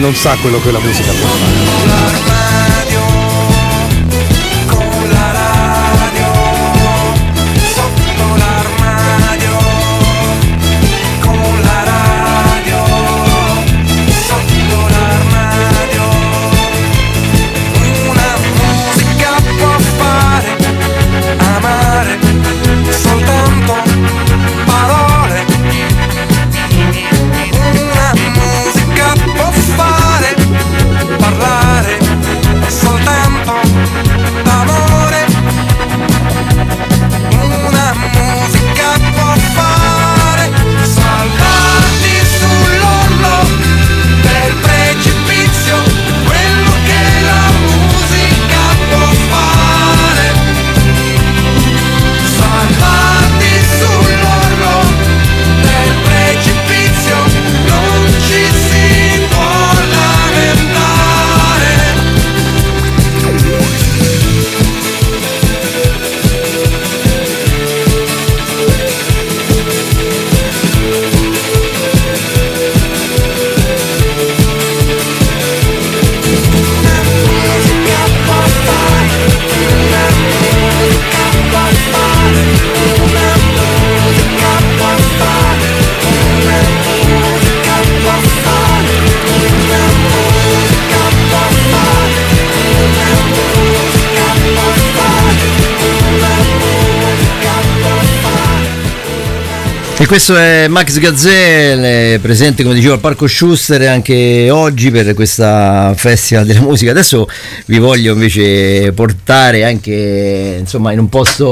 non sa quello che la musica può fare. E questo è Max Gazzè, presente come dicevo al Parco Schuster anche oggi per questa Festival della Musica. Adesso vi voglio invece portare anche insomma in un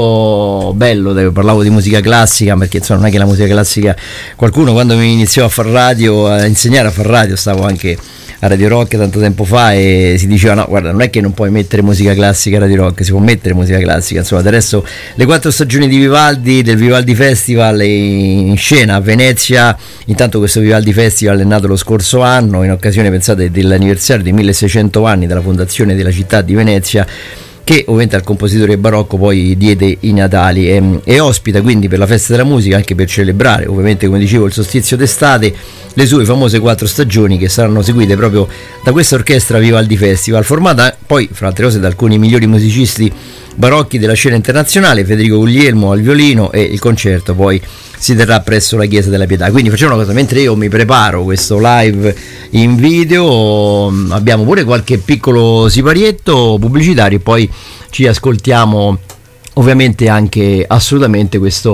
posto bello, parlavo di musica classica perché insomma non è che la musica classica, qualcuno quando mi iniziò a far radio, a insegnare a far radio, stavo anche a Radio Rock tanto tempo fa e si diceva no guarda non è che non puoi mettere musica classica a Radio Rock, si può mettere musica classica, insomma adesso le 4 stagioni di Vivaldi, del Vivaldi Festival in scena a Venezia. Intanto questo Vivaldi Festival è nato lo scorso anno in occasione, pensate, dell'anniversario dei 1600 anni dalla fondazione della città di Venezia, che ovviamente al compositore barocco poi diede i natali e ospita quindi per la festa della musica, anche per celebrare ovviamente come dicevo il solstizio d'estate, le sue famose 4 stagioni che saranno seguite proprio da questa orchestra Vivaldi Festival, formata poi fra altre cose da alcuni migliori musicisti barocchi della scena internazionale, Federico Guglielmo al violino, e il concerto poi si terrà presso la Chiesa della Pietà. Quindi facciamo una cosa, mentre io mi preparo questo live in video abbiamo pure qualche piccolo siparietto pubblicitario e poi ci ascoltiamo ovviamente anche assolutamente questo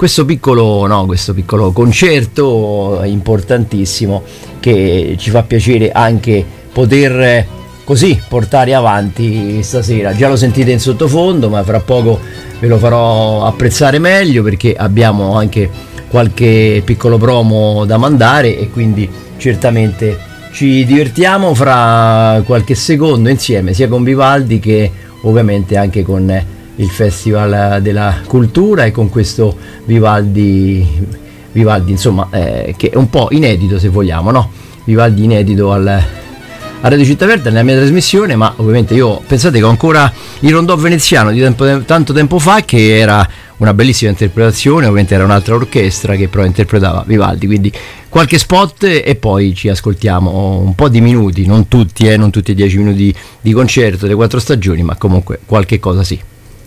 piccolo concerto importantissimo che ci fa piacere anche poter così portare avanti stasera. Già lo sentite in sottofondo, ma fra poco ve lo farò apprezzare meglio perché abbiamo anche qualche piccolo promo da mandare e quindi certamente ci divertiamo fra qualche secondo insieme, sia con Vivaldi che ovviamente anche con il Festival della Cultura e con questo Vivaldi insomma che è un po' inedito se vogliamo, no? Vivaldi inedito a Radio Città Aperta nella mia trasmissione, ma ovviamente io pensate che ho ancora il rondò veneziano di tanto tempo fa, che era una bellissima interpretazione, ovviamente era un'altra orchestra che però interpretava Vivaldi, quindi qualche spot e poi ci ascoltiamo un po' di minuti, non tutti i 10 minuti di concerto delle 4 stagioni, ma comunque qualche cosa sì.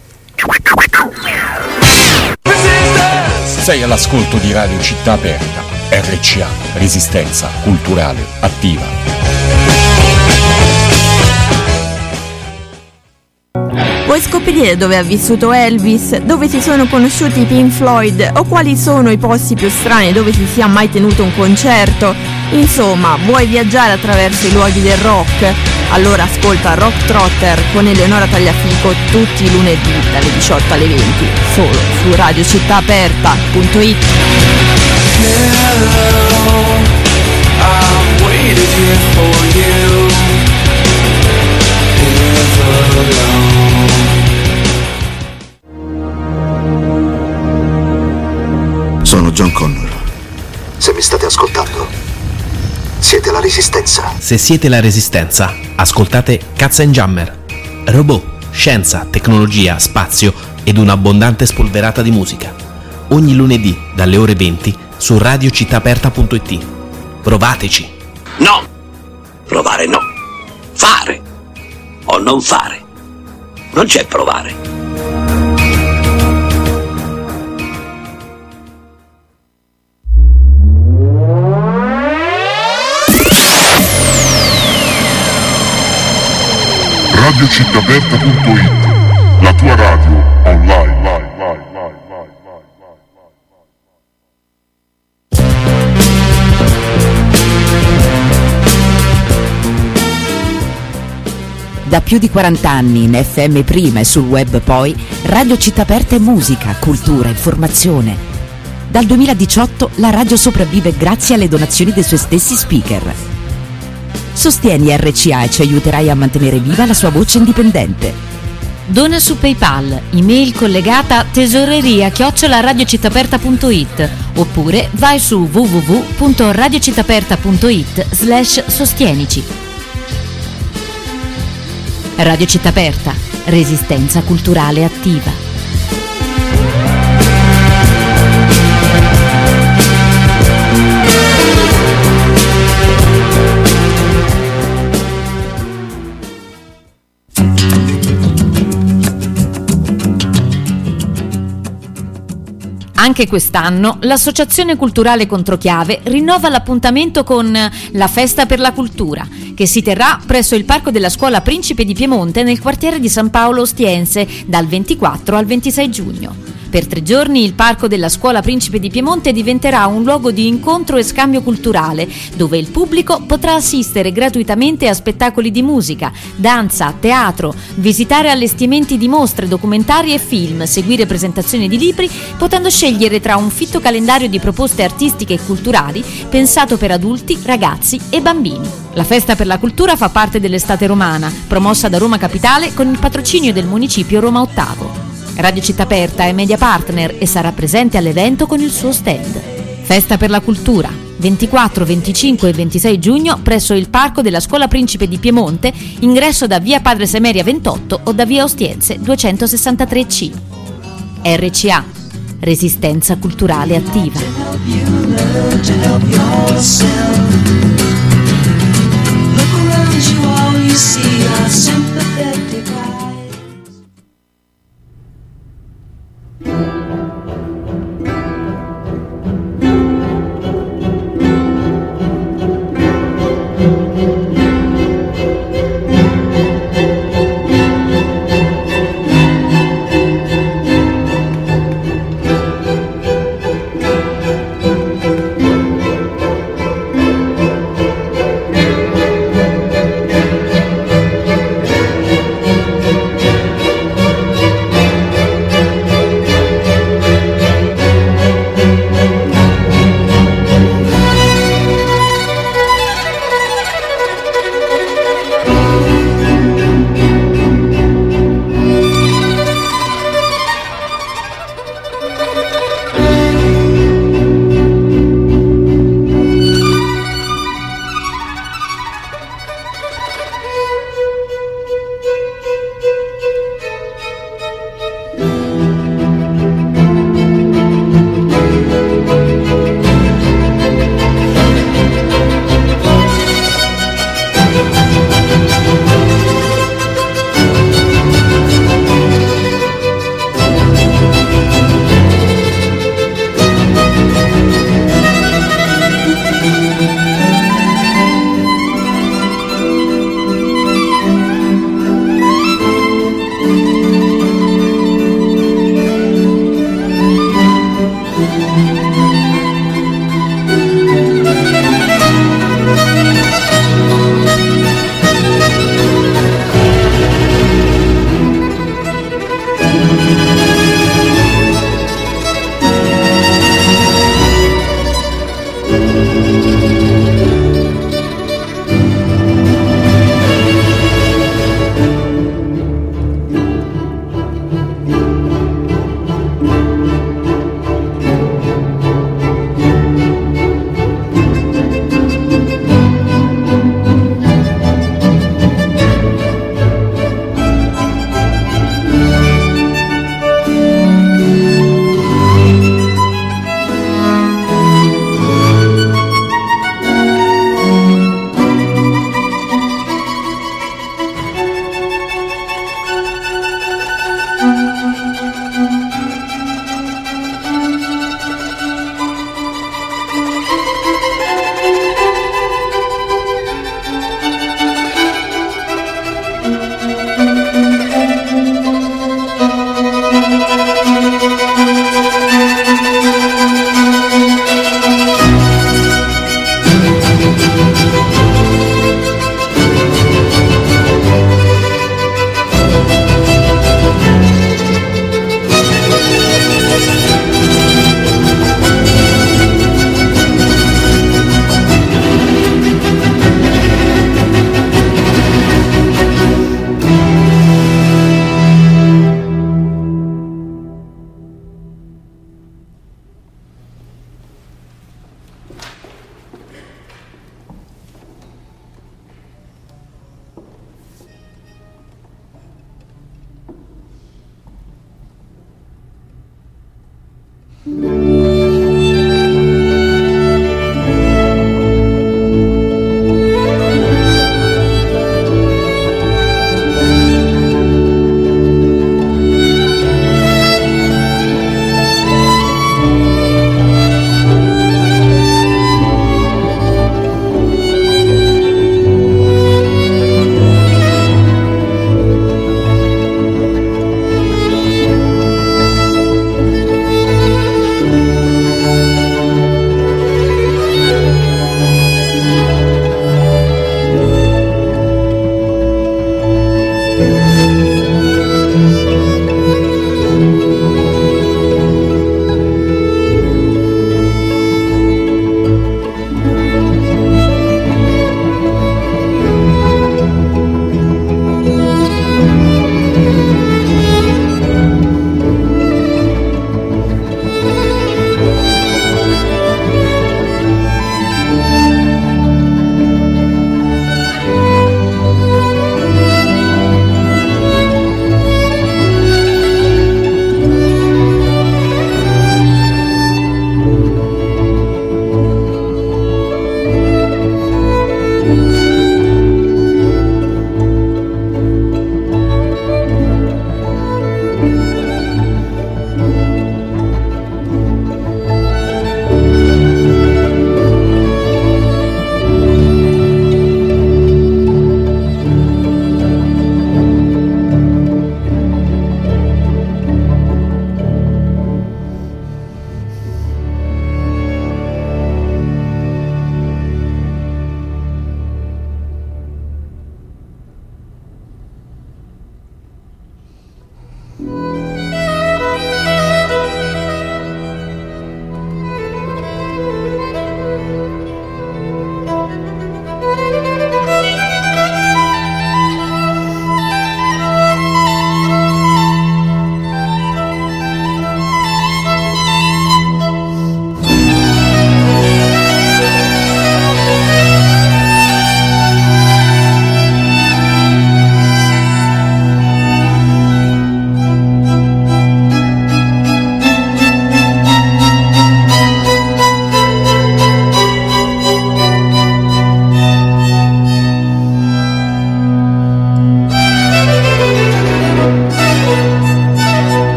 Sei all'ascolto di Radio Città Aperta, RCA, Resistenza Culturale Attiva. Vuoi scoprire dove ha vissuto Elvis, dove si sono conosciuti i Pink Floyd o quali sono i posti più strani dove si sia mai tenuto un concerto? Insomma, vuoi viaggiare attraverso i luoghi del rock? Allora ascolta Rock Trotter con Eleonora Tagliafico tutti i lunedì dalle 18 alle 20, solo su radiocittaaperta.it. Sono John Connor. Se mi state ascoltando, siete la Resistenza. Se siete la Resistenza, ascoltate Katzenjammer. Robot, scienza, tecnologia, spazio ed un'abbondante spolverata di musica. Ogni lunedì dalle ore 20 su radiocittaaperta.it. Provateci. No! provare, no. Fare o non fare. Non c'è provare. RadioCittAperta.it, la tua radio online. Da più di 40 anni in FM prima e sul web poi, Radio Città Aperta è musica, cultura, informazione. Dal 2018 la radio sopravvive grazie alle donazioni dei suoi stessi speaker. Sostieni RCA e ci aiuterai a mantenere viva la sua voce indipendente. Dona su PayPal, email collegata tesoreria@radiocittaperta.it oppure vai su www.radiocittaperta.it/sostienici. Radio Città Aperta, resistenza culturale attiva. Anche quest'anno l'Associazione Culturale Controchiave rinnova l'appuntamento con la Festa per la Cultura, che si terrà presso il Parco della Scuola Principe di Piemonte nel quartiere di San Paolo Ostiense dal 24 al 26 giugno. Per 3 giorni il Parco della Scuola Principe di Piemonte diventerà un luogo di incontro e scambio culturale, dove il pubblico potrà assistere gratuitamente a spettacoli di musica, danza, teatro, visitare allestimenti di mostre, documentari e film, seguire presentazioni di libri, potendo scegliere tra un fitto calendario di proposte artistiche e culturali pensato per adulti, ragazzi e bambini. La Festa per la Cultura fa parte dell'Estate Romana, promossa da Roma Capitale con il patrocinio del municipio Roma Ottavo. Radio Città Aperta è media partner e sarà presente all'evento con il suo stand. Festa per la Cultura, 24, 25 e 26 giugno presso il Parco della Scuola Principe di Piemonte, ingresso da via Padre Semeria 28 o da via Ostiense 263C. RCA, resistenza culturale attiva.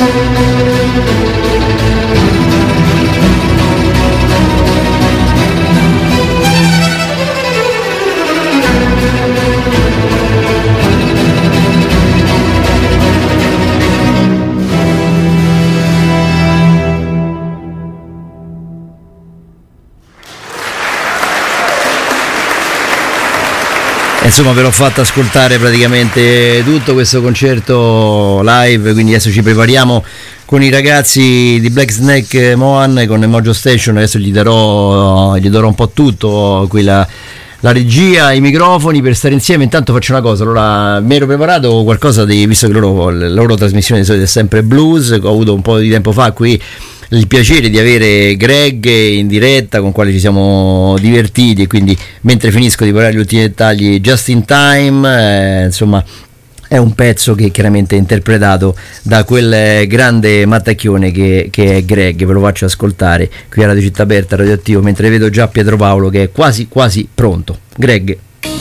Insomma, ve l'ho fatto ascoltare praticamente tutto questo concerto live, quindi adesso ci prepariamo con i ragazzi di Black Snake Mohan, con Mojo Station. Adesso gli darò un po' tutto, qui la regia, i microfoni per stare insieme. Intanto faccio una cosa, allora mi ero preparato qualcosa visto che la loro trasmissione di solito è sempre blues, ho avuto un po' di tempo fa qui il piacere di avere Greg in diretta, con quale ci siamo divertiti, e quindi mentre finisco di parlare gli ultimi dettagli, Just in Time, insomma è un pezzo che chiaramente è interpretato da quel grande mattacchione che è Greg. Ve lo faccio ascoltare qui a Radio Città Aperta, Radioattivo, mentre vedo già Pietro Paolo che è quasi pronto. Greg.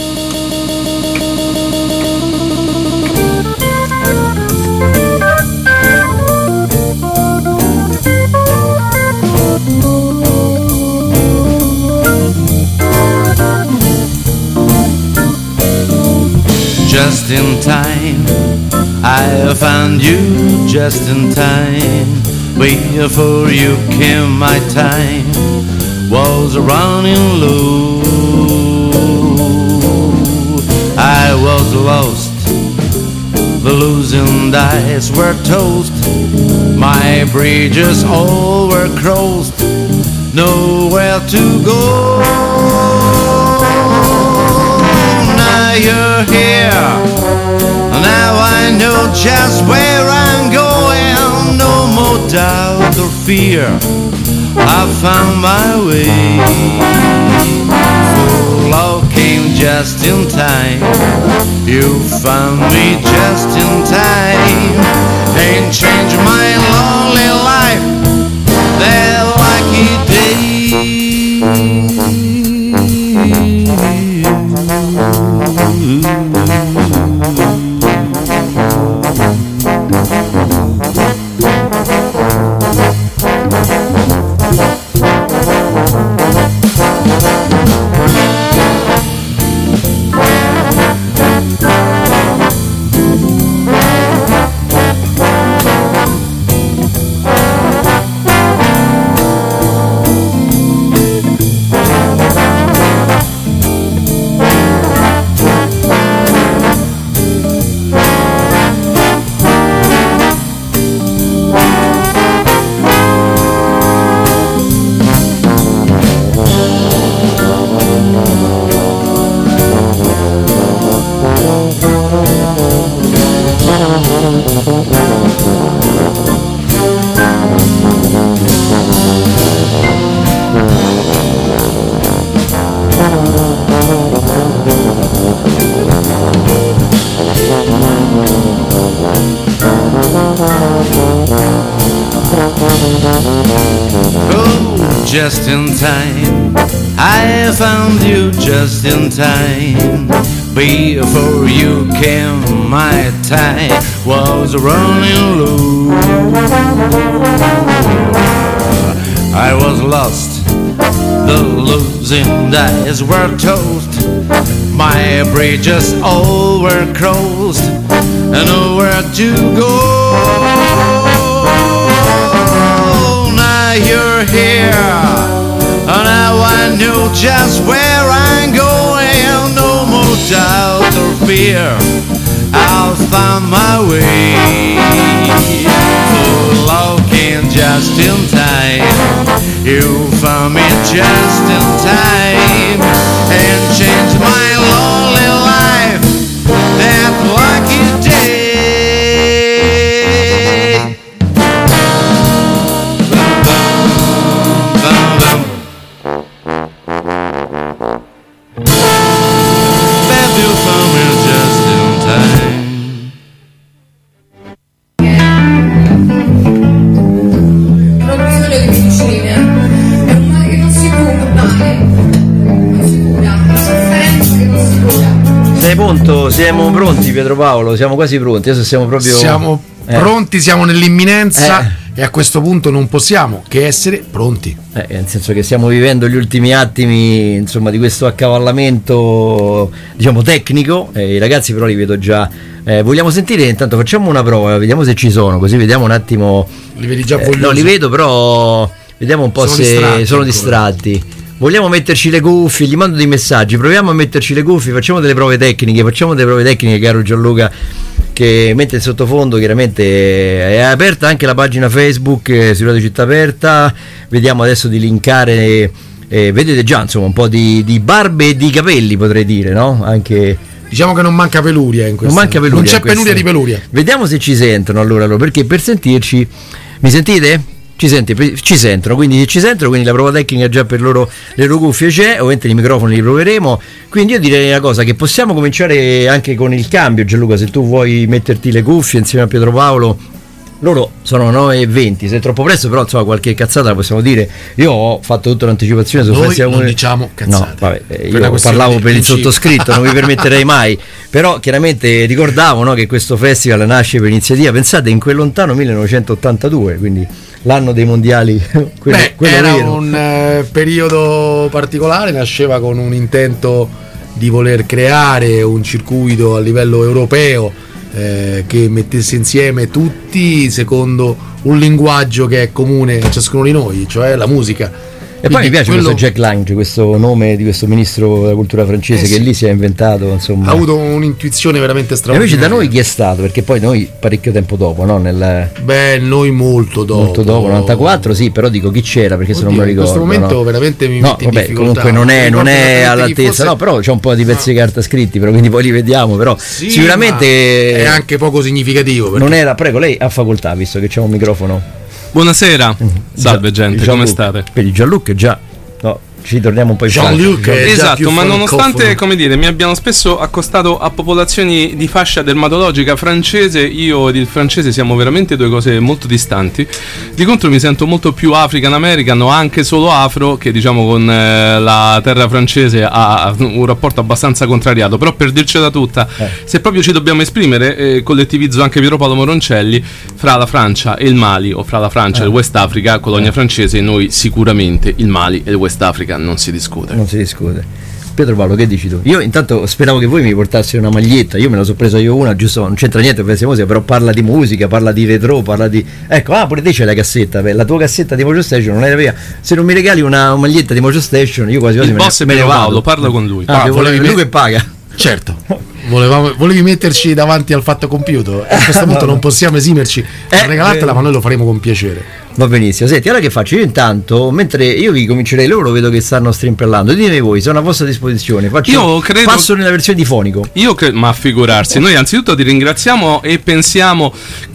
Just in time, I found you just in time. Before you came, my time was running low. I was lost, the losing dice were toast. My bridges all were crossed, nowhere to go. Now you're here, now I know just where I'm going. No more doubt or fear, I found my way. For love came just in time, you found me just in time, and changed my lonely life that lucky day. Just in time, I found you just in time. Before you came, my time was running low. I was lost, the losing dice were toast. My bridges all were crossed, and nowhere to go. Now you're here, now I know just where I'm going. No more doubt or fear, I'll find my way. For love came just in time, you found me just in time, and changed my lonely life that lucky day. Siamo pronti, Pietro Paolo, siamo quasi pronti, adesso siamo proprio... Siamo Pronti, siamo nell'imminenza e a questo punto non possiamo che essere pronti. Nel senso che stiamo vivendo gli ultimi attimi, insomma, di questo accavallamento, diciamo, tecnico. I ragazzi però li vedo già. Vogliamo sentire, intanto facciamo una prova, vediamo se ci sono, così vediamo un attimo. Li vedi già vogliosi? No, li vedo, però vediamo un po' se sono distratti. Vogliamo metterci le cuffie, gli mando dei messaggi, proviamo a metterci le cuffie, facciamo delle prove tecniche, caro Gianluca, che mette il sottofondo. Chiaramente è aperta anche la pagina Facebook su Radio Città Aperta. Vediamo adesso di linkare, vedete già, insomma, un po' di barbe e di capelli, potrei dire, no? Anche, diciamo che non manca peluria in questo. Non c'è penuria di peluria. Vediamo se ci sentono allora, perché per sentirci, mi sentite? Ci sentono, quindi la prova tecnica già per le loro cuffie c'è, ovviamente i microfoni li proveremo, quindi io direi una cosa, che possiamo cominciare anche con il cambio. Gianluca, se tu vuoi metterti le cuffie insieme a Pietro Paolo. Loro sono 9:20, se è troppo presto, però insomma qualche cazzata la possiamo dire. Io ho fatto tutta l'anticipazione su Festival. Noi non diciamo cazzate. No, vabbè, io parlavo per il sottoscritto, non vi permetterei mai. Però chiaramente ricordavo, no, che questo festival nasce per iniziativa, pensate, in quel lontano 1982, quindi l'anno dei mondiali. quello era vero. Un periodo particolare, nasceva con un intento di voler creare un circuito a livello europeo che mettesse insieme tutti secondo un linguaggio che è comune a ciascuno di noi, cioè la musica. E poi mi piace questo Jack Lang, questo nome di questo ministro della cultura francese, che lì si è inventato, insomma. Ha avuto un'intuizione veramente straordinaria. E invece da noi chi è stato? Perché poi noi parecchio tempo dopo, no? Noi molto dopo. Molto dopo, 94, sì, però dico chi c'era, perché se non me lo ricordo. In questo momento, no? Veramente mi metti in difficoltà. Comunque non è all'altezza, no, però c'è un po' di pezzi di carta scritti, però quindi poi li vediamo, però sì, sicuramente è anche poco significativo. Perché non era, prego, lei ha facoltà, visto che c'è un microfono. Buonasera, salve gente, come state? Per il Gianluca già, no, ci torniamo un po' in Jean-Luc, esatto, ma nonostante, come dire, mi abbiano spesso accostato a popolazioni di fascia dermatologica francese, io ed il francese siamo veramente due cose molto distanti. Di contro mi sento molto più African American o anche solo afro, che diciamo con la terra francese ha un rapporto abbastanza contrariato. Però per dircela tutta, se proprio ci dobbiamo esprimere, collettivizzo anche Piero Paolo Moroncelli, fra la Francia e il Mali, o fra la Francia e il West Africa, colonia francese, noi sicuramente il Mali e il West Africa non si discute. Pietro Paolo, che dici tu? Io intanto speravo che voi mi portassero una maglietta, io me la so presa io una, giusto, non c'entra niente con questa musica, però parla di musica, parla di retro, parla di... Ecco, pure te c'è la cassetta, la tua cassetta di Mojo Station non era via. Se non mi regali una maglietta di Mojo Station, io quasi il boss me ne vado. Parla con lui. Lui che paga. Certo. Volevi metterci davanti al fatto compiuto. A questo punto non possiamo esimerci a regalartela, ma noi lo faremo con piacere. Va benissimo. Senti, allora che faccio? Io intanto, mentre io vi comincerei, loro vedo che stanno strimpellando, dite voi, sono a vostra disposizione. Passo nella versione di fonico. Ma figurarsi, noi anzitutto ti ringraziamo e pensiamo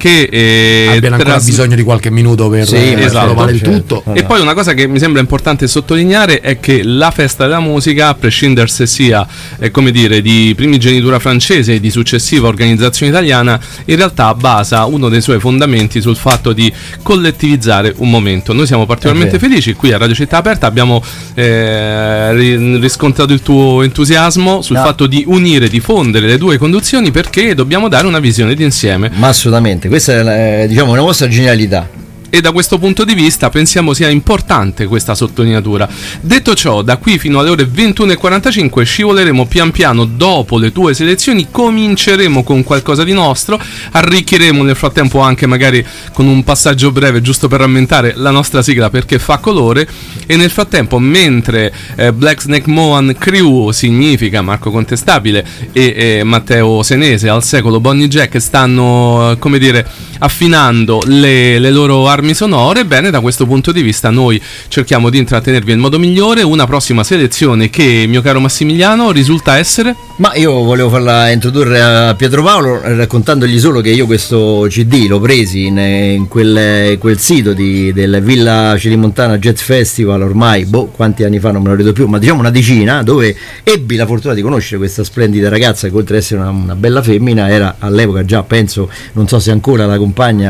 che abbiano ancora bisogno di qualche minuto per provare il tutto. E poi una cosa che mi sembra importante sottolineare è che la festa della musica, a prescindere se sia come dire di primogenitura francese e di successiva organizzazione italiana, in realtà basa uno dei suoi fondamenti sul fatto di collettivizzare un momento. Noi siamo particolarmente felici qui a Radio Città Aperta, abbiamo riscontrato il tuo entusiasmo sul fatto di unire, di fondere le due conduzioni, perché dobbiamo dare una visione d'insieme. Ma assolutamente, questa è diciamo una vostra genialità. E da questo punto di vista pensiamo sia importante questa sottolineatura. Detto ciò, da qui fino alle ore 21:45 scivoleremo pian piano. Dopo le tue selezioni cominceremo con qualcosa di nostro, arricchiremo nel frattempo anche magari con un passaggio breve giusto per rammentare la nostra sigla perché fa colore, e nel frattempo, mentre Black Snake Moan Crew, significa Marco Contestabile, e Matteo Senese al secolo Bonnie Jack stanno come dire affinando le loro armi sonore, bene, da questo punto di vista noi cerchiamo di intrattenervi nel modo migliore. Una prossima selezione che, mio caro Massimiliano, risulta essere... Ma io volevo farla introdurre a Pietro Paolo raccontandogli solo che io questo CD l'ho presi in quel sito del Villa Celimontana Jazz Festival, ormai quanti anni fa non me lo ricordo più, ma diciamo una decina, dove ebbi la fortuna di conoscere questa splendida ragazza che oltre ad essere una bella femmina era all'epoca già, penso, non so se ancora la compagna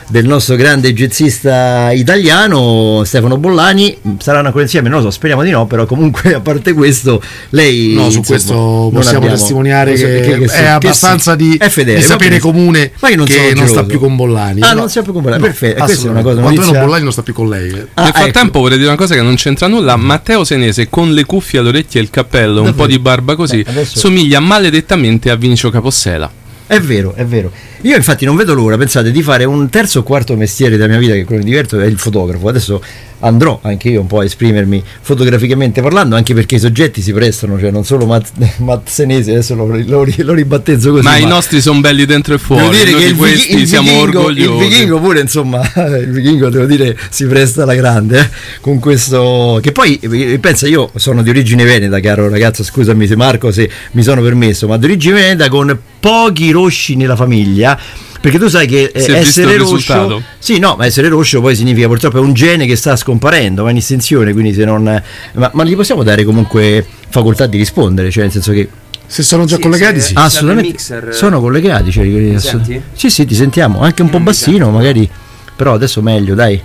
del nostro grande jazzista italiano Stefano Bollani. Saranno ancora insieme? Non lo so, speriamo di no, però comunque a parte questo lei... No, su questo possiamo testimoniare che è abbastanza di sapere comune che non sta più con Bollani. Non sta più con Bollani, perfetto. Questa è una cosa notizia. Bollani non sta più con lei. Nel frattempo vorrei dire una cosa che non c'entra nulla. Matteo Senese con le cuffie alle orecchie e il cappello, un po' di barba così, somiglia maledettamente a Vinicio Capossela. È vero, è vero. Io infatti non vedo l'ora, pensate, di fare un terzo o quarto mestiere della mia vita, che quello di diverso è il fotografo. Adesso andrò anche io un po' a esprimermi fotograficamente parlando, anche perché i soggetti si prestano, cioè non solo Matt Senesi, adesso lo ribattezzo così. Ma i nostri sono belli dentro e fuori. Devo dire che questi siamo orgogliosi. Il vichingo pure, insomma, il vichingo devo dire si presta alla grande, con questo, che poi pensa, io sono di origine veneta, caro ragazzo, scusami se Marco se mi sono permesso, ma di origine veneta con pochi rosci nella famiglia. Perché tu sai che essere rosso, sì, no, ma essere rosso poi significa purtroppo è un gene che sta scomparendo, va in estinzione, quindi se non ma gli possiamo dare comunque facoltà di rispondere, cioè nel senso che se sono già collegati, sì. Assolutamente sono collegati, cioè, senti? Sì, ti sentiamo, anche un po' bassino magari, però adesso meglio, dai,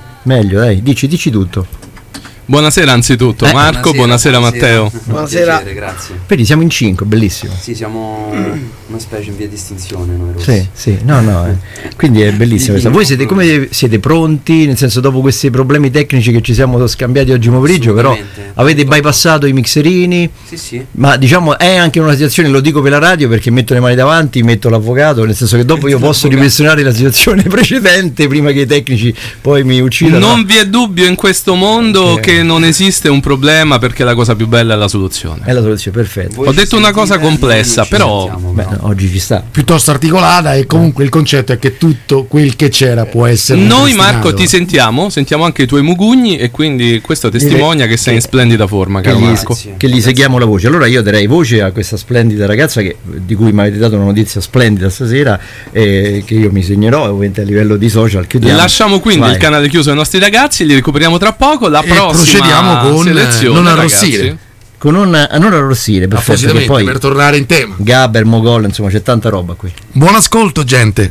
dici tutto. Buonasera anzitutto, Marco, buonasera Matteo. Buonasera. Piacere, grazie. Vedi, siamo in 5, bellissimo. Sì, siamo una specie in via di estinzione noi rossi. Sì, no. Quindi è bellissimo. Voi siete pronti, nel senso, dopo questi problemi tecnici che ci siamo scambiati oggi pomeriggio, però avete bypassato i mixerini? Sì. Ma diciamo è anche una situazione, lo dico per la radio perché metto le mani davanti, metto l'avvocato, nel senso che dopo io posso ripristinare la situazione precedente prima che i tecnici poi mi uccidano. Non vi è dubbio in questo mondo che non esiste un problema, perché la cosa più bella è la soluzione. È la soluzione, perfetto. Ho detto una cosa complessa, però oggi ci sta. Piuttosto articolata, e comunque il concetto è che tutto quel che c'era può essere noi, Marco, ti sentiamo anche i tuoi mugugni, e quindi questo testimonia che sei in splendida forma, caro Marco. Che gli seguiamo la voce. Allora io darei voce a questa splendida ragazza di cui mi avete dato una notizia splendida stasera, che io mi segnerò, ovviamente a livello di social. Chiudiamo. Lasciamo quindi il canale chiuso ai nostri ragazzi, li recuperiamo tra poco. La prossima procediamo con selezione, non arrossire. Con non arrossire, perfetto, poi per tornare in tema. Gabber, Mogol, insomma c'è tanta roba qui. Buon ascolto, gente.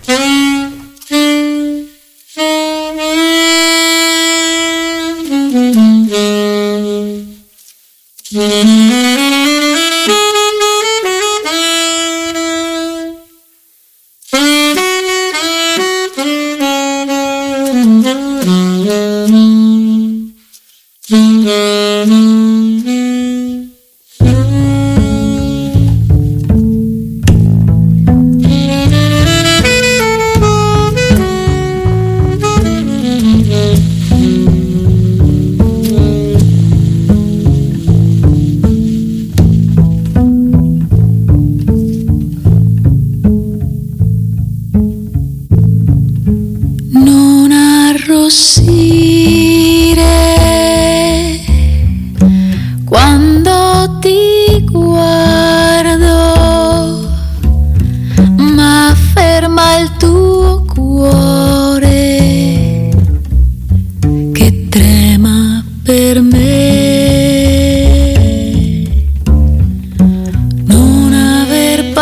quando ti guardo, ma ferma il tuo cuore che trema per me. Non aver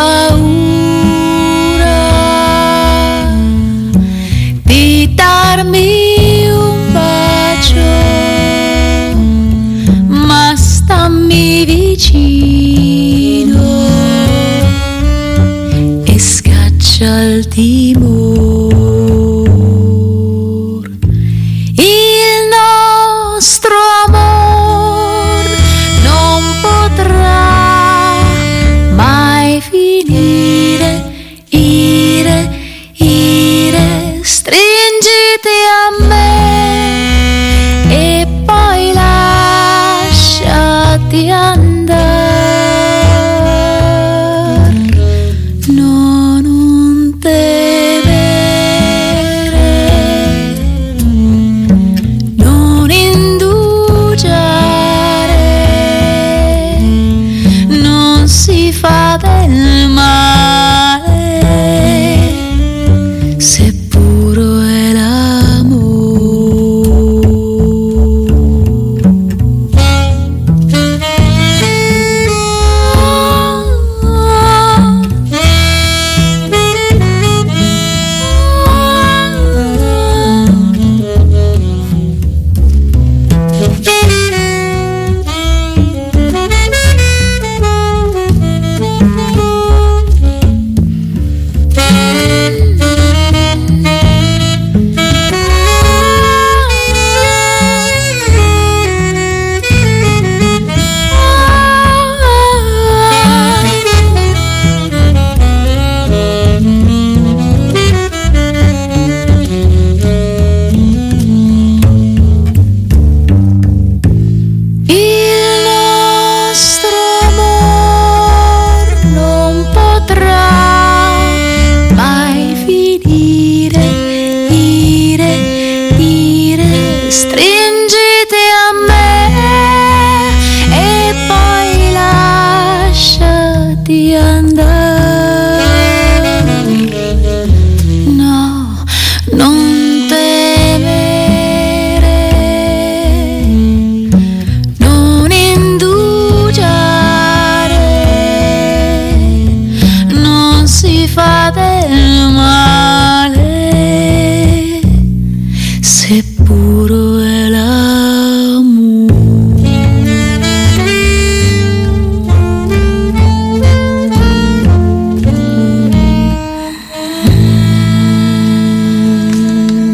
paura di darmi un bacio, ma stammi vicino e scaccia il timore. Il nostro amor non potrà mai finire. Ire, stringiti a me.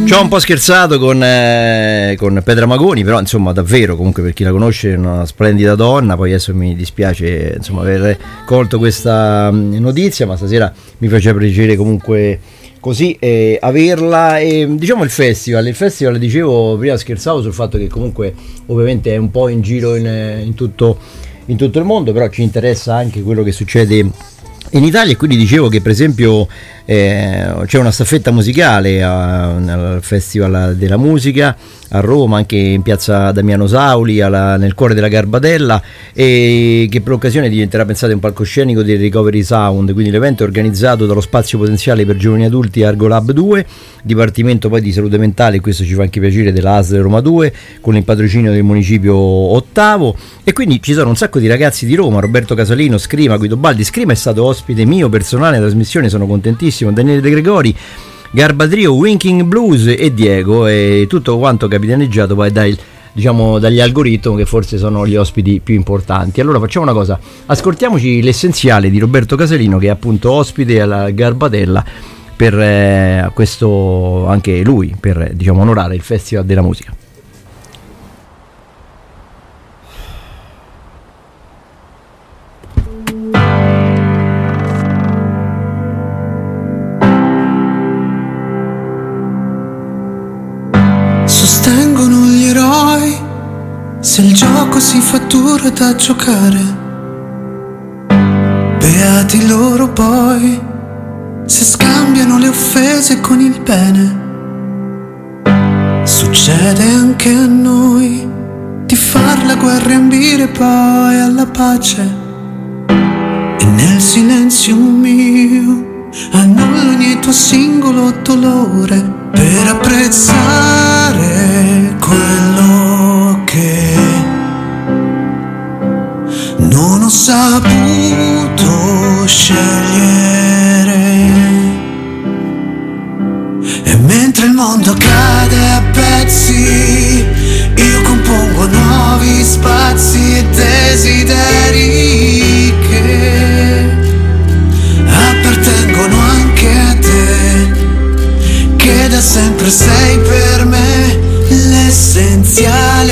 Ci ho un po' scherzato con Petra Magoni, però insomma davvero, comunque per chi la conosce, è una splendida donna. Poi adesso mi dispiace insomma aver colto questa notizia, ma stasera mi faceva piacere comunque così averla. E diciamo il festival, dicevo prima, scherzavo sul fatto che comunque ovviamente è un po' in giro in tutto il mondo, però ci interessa anche quello che succede in Italia, e quindi dicevo che per esempio c'è una staffetta musicale al Festival della Musica a Roma, anche in piazza Damiano Sauli, nel cuore della Garbatella, e che per l'occasione diventerà, pensate, un palcoscenico del Recovery Sound. Quindi l'evento è organizzato dallo Spazio Potenziale per Giovani Adulti Argolab 2, Dipartimento poi di Salute Mentale, e questo ci fa anche piacere, della ASL Roma 2, con il patrocinio del Municipio Ottavo. E quindi ci sono un sacco di ragazzi di Roma: Roberto Casalino, Scrima, Guido Baldi. Scrima è stato ospite mio personale nella trasmissione, sono contentissimo. Daniele De Gregori, Garbatrio, Winking Blues e Diego, e tutto quanto capitaneggiato poi dagli algoritmi, che forse sono gli ospiti più importanti. Allora facciamo una cosa, ascoltiamoci l'essenziale di Roberto Casalino, che è appunto ospite alla Garbatella per questo, anche lui, per onorare il Festival della Musica. Sostengono gli eroi, se il gioco si fa duro da giocare, beati loro poi, se scambiano le offese con il bene. Succede anche a noi di far la guerra e ambire poi alla pace, e nel silenzio mio annullo ogni tuo singolo dolore per apprezzare quello che non ho saputo scegliere. E mentre il mondo cade a pezzi, io compongo nuovi spazi e desideri che appartengono anche a te, che da sempre sei per me l'essenziale.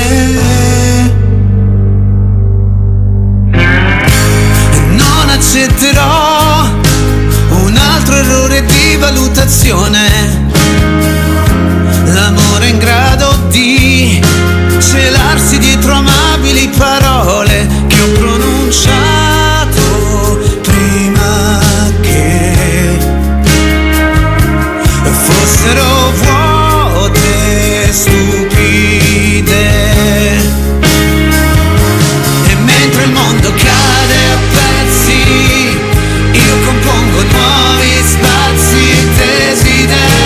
E non accetterò un altro errore di valutazione, l'amore in grado di celarsi dietro amabili parole che ho pronunciato prima che fossero vuote, stupide. E mentre il mondo cade a pezzi, io compongo nuovi spazi e desideri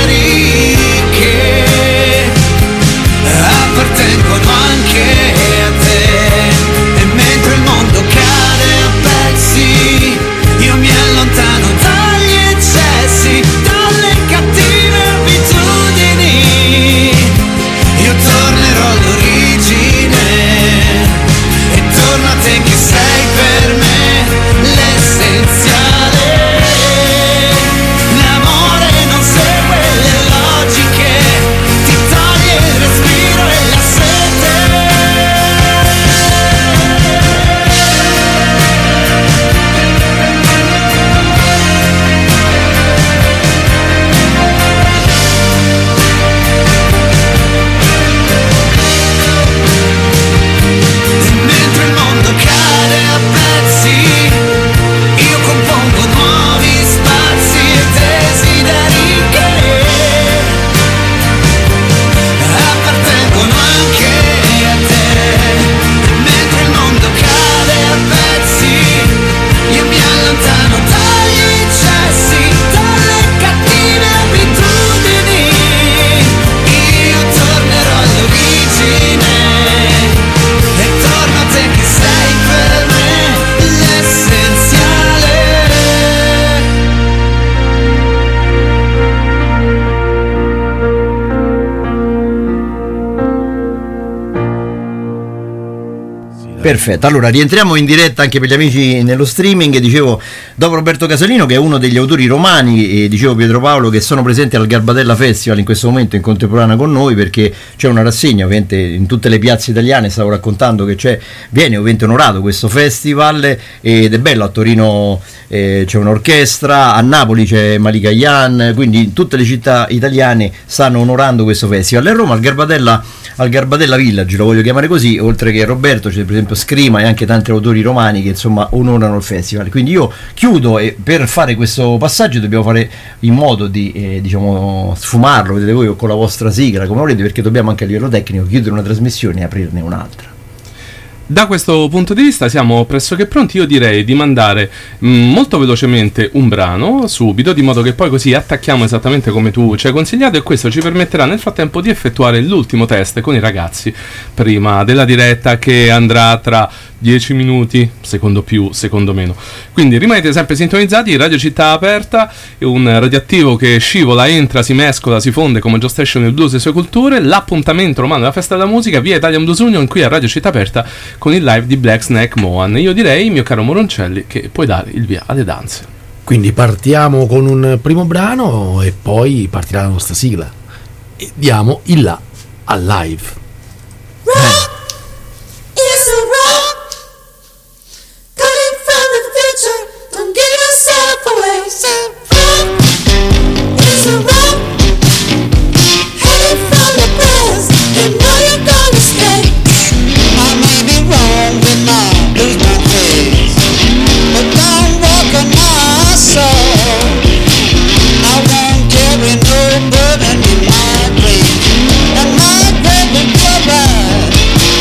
Perfetto, allora rientriamo in diretta anche per gli amici nello streaming. Dicevo, dopo Roberto Casalino, che è uno degli autori romani, e dicevo Pietro Paolo, che sono presenti al Garbatella Festival in questo momento in contemporanea con noi, perché c'è una rassegna ovviamente in tutte le piazze italiane. Stavo raccontando che viene ovviamente onorato questo festival, ed è bello. A Torino c'è un'orchestra, a Napoli c'è Malika Yan, quindi in tutte le città italiane stanno onorando questo festival. E a Roma al Garbatella Village, lo voglio chiamare così, oltre che Roberto c'è per esempio Scrima e anche tanti autori romani che insomma onorano il festival. Quindi io chiudo, e per fare questo passaggio dobbiamo fare in modo di sfumarlo, vedete voi, con la vostra sigla come volete, perché dobbiamo anche a livello tecnico chiudere una trasmissione e aprirne un'altra. Da questo punto di vista siamo pressoché pronti. Io direi di mandare molto velocemente un brano subito, di modo che poi così attacchiamo esattamente come tu ci hai consigliato, e questo ci permetterà nel frattempo di effettuare l'ultimo test con i ragazzi prima della diretta, che andrà tra 10 minuti, secondo più, secondo meno. Quindi rimanete sempre sintonizzati. Radio Città Aperta è un radioattivo che scivola, entra, si mescola, si fonde come Joe Station, il blues e le sue culture. L'appuntamento romano della festa della musica, via Italian Blues Union, qui a Radio Città Aperta, con il live di Black Snack Mohan. Io direi, mio caro Moroncelli, che puoi dare il via alle danze. Quindi partiamo con un primo brano e poi partirà la nostra sigla e diamo il là al live. Rock is a rock, coming from the future. Don't give yourself away. Say rock is a rock, headed from the past. You know you're gonna stay. I may be wrong when I lose my face, but don't recognize soul. I won't carry no burden in my grave, and my grave will go right.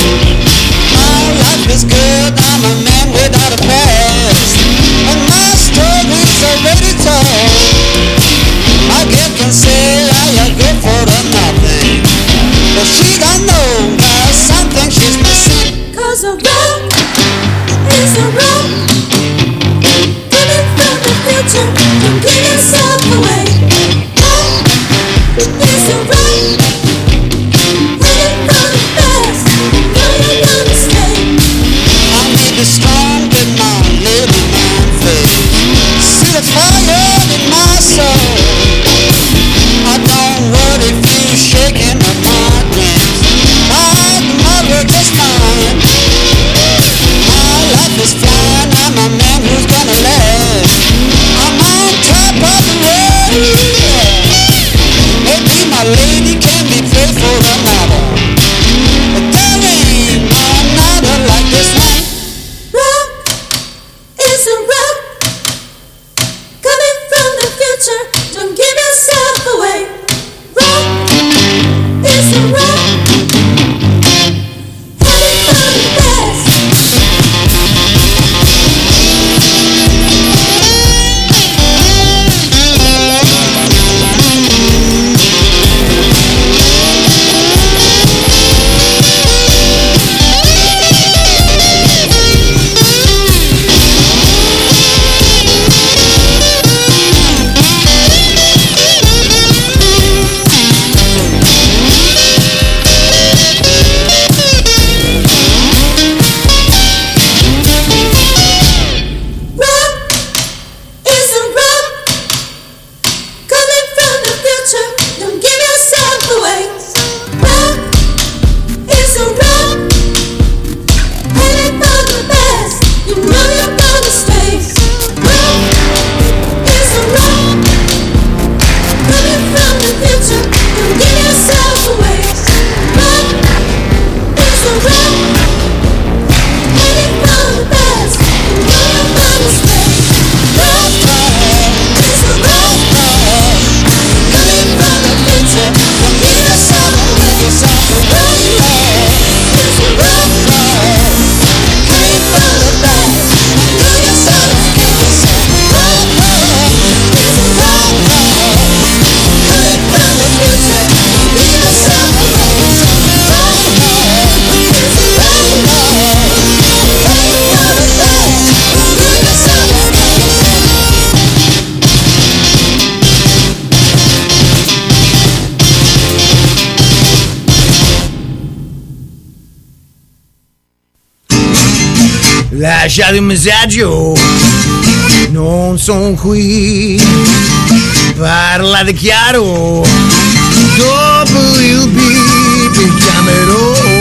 lasciate un messaggio, non sono qui, parlate chiaro, dopo il beep chiamerò.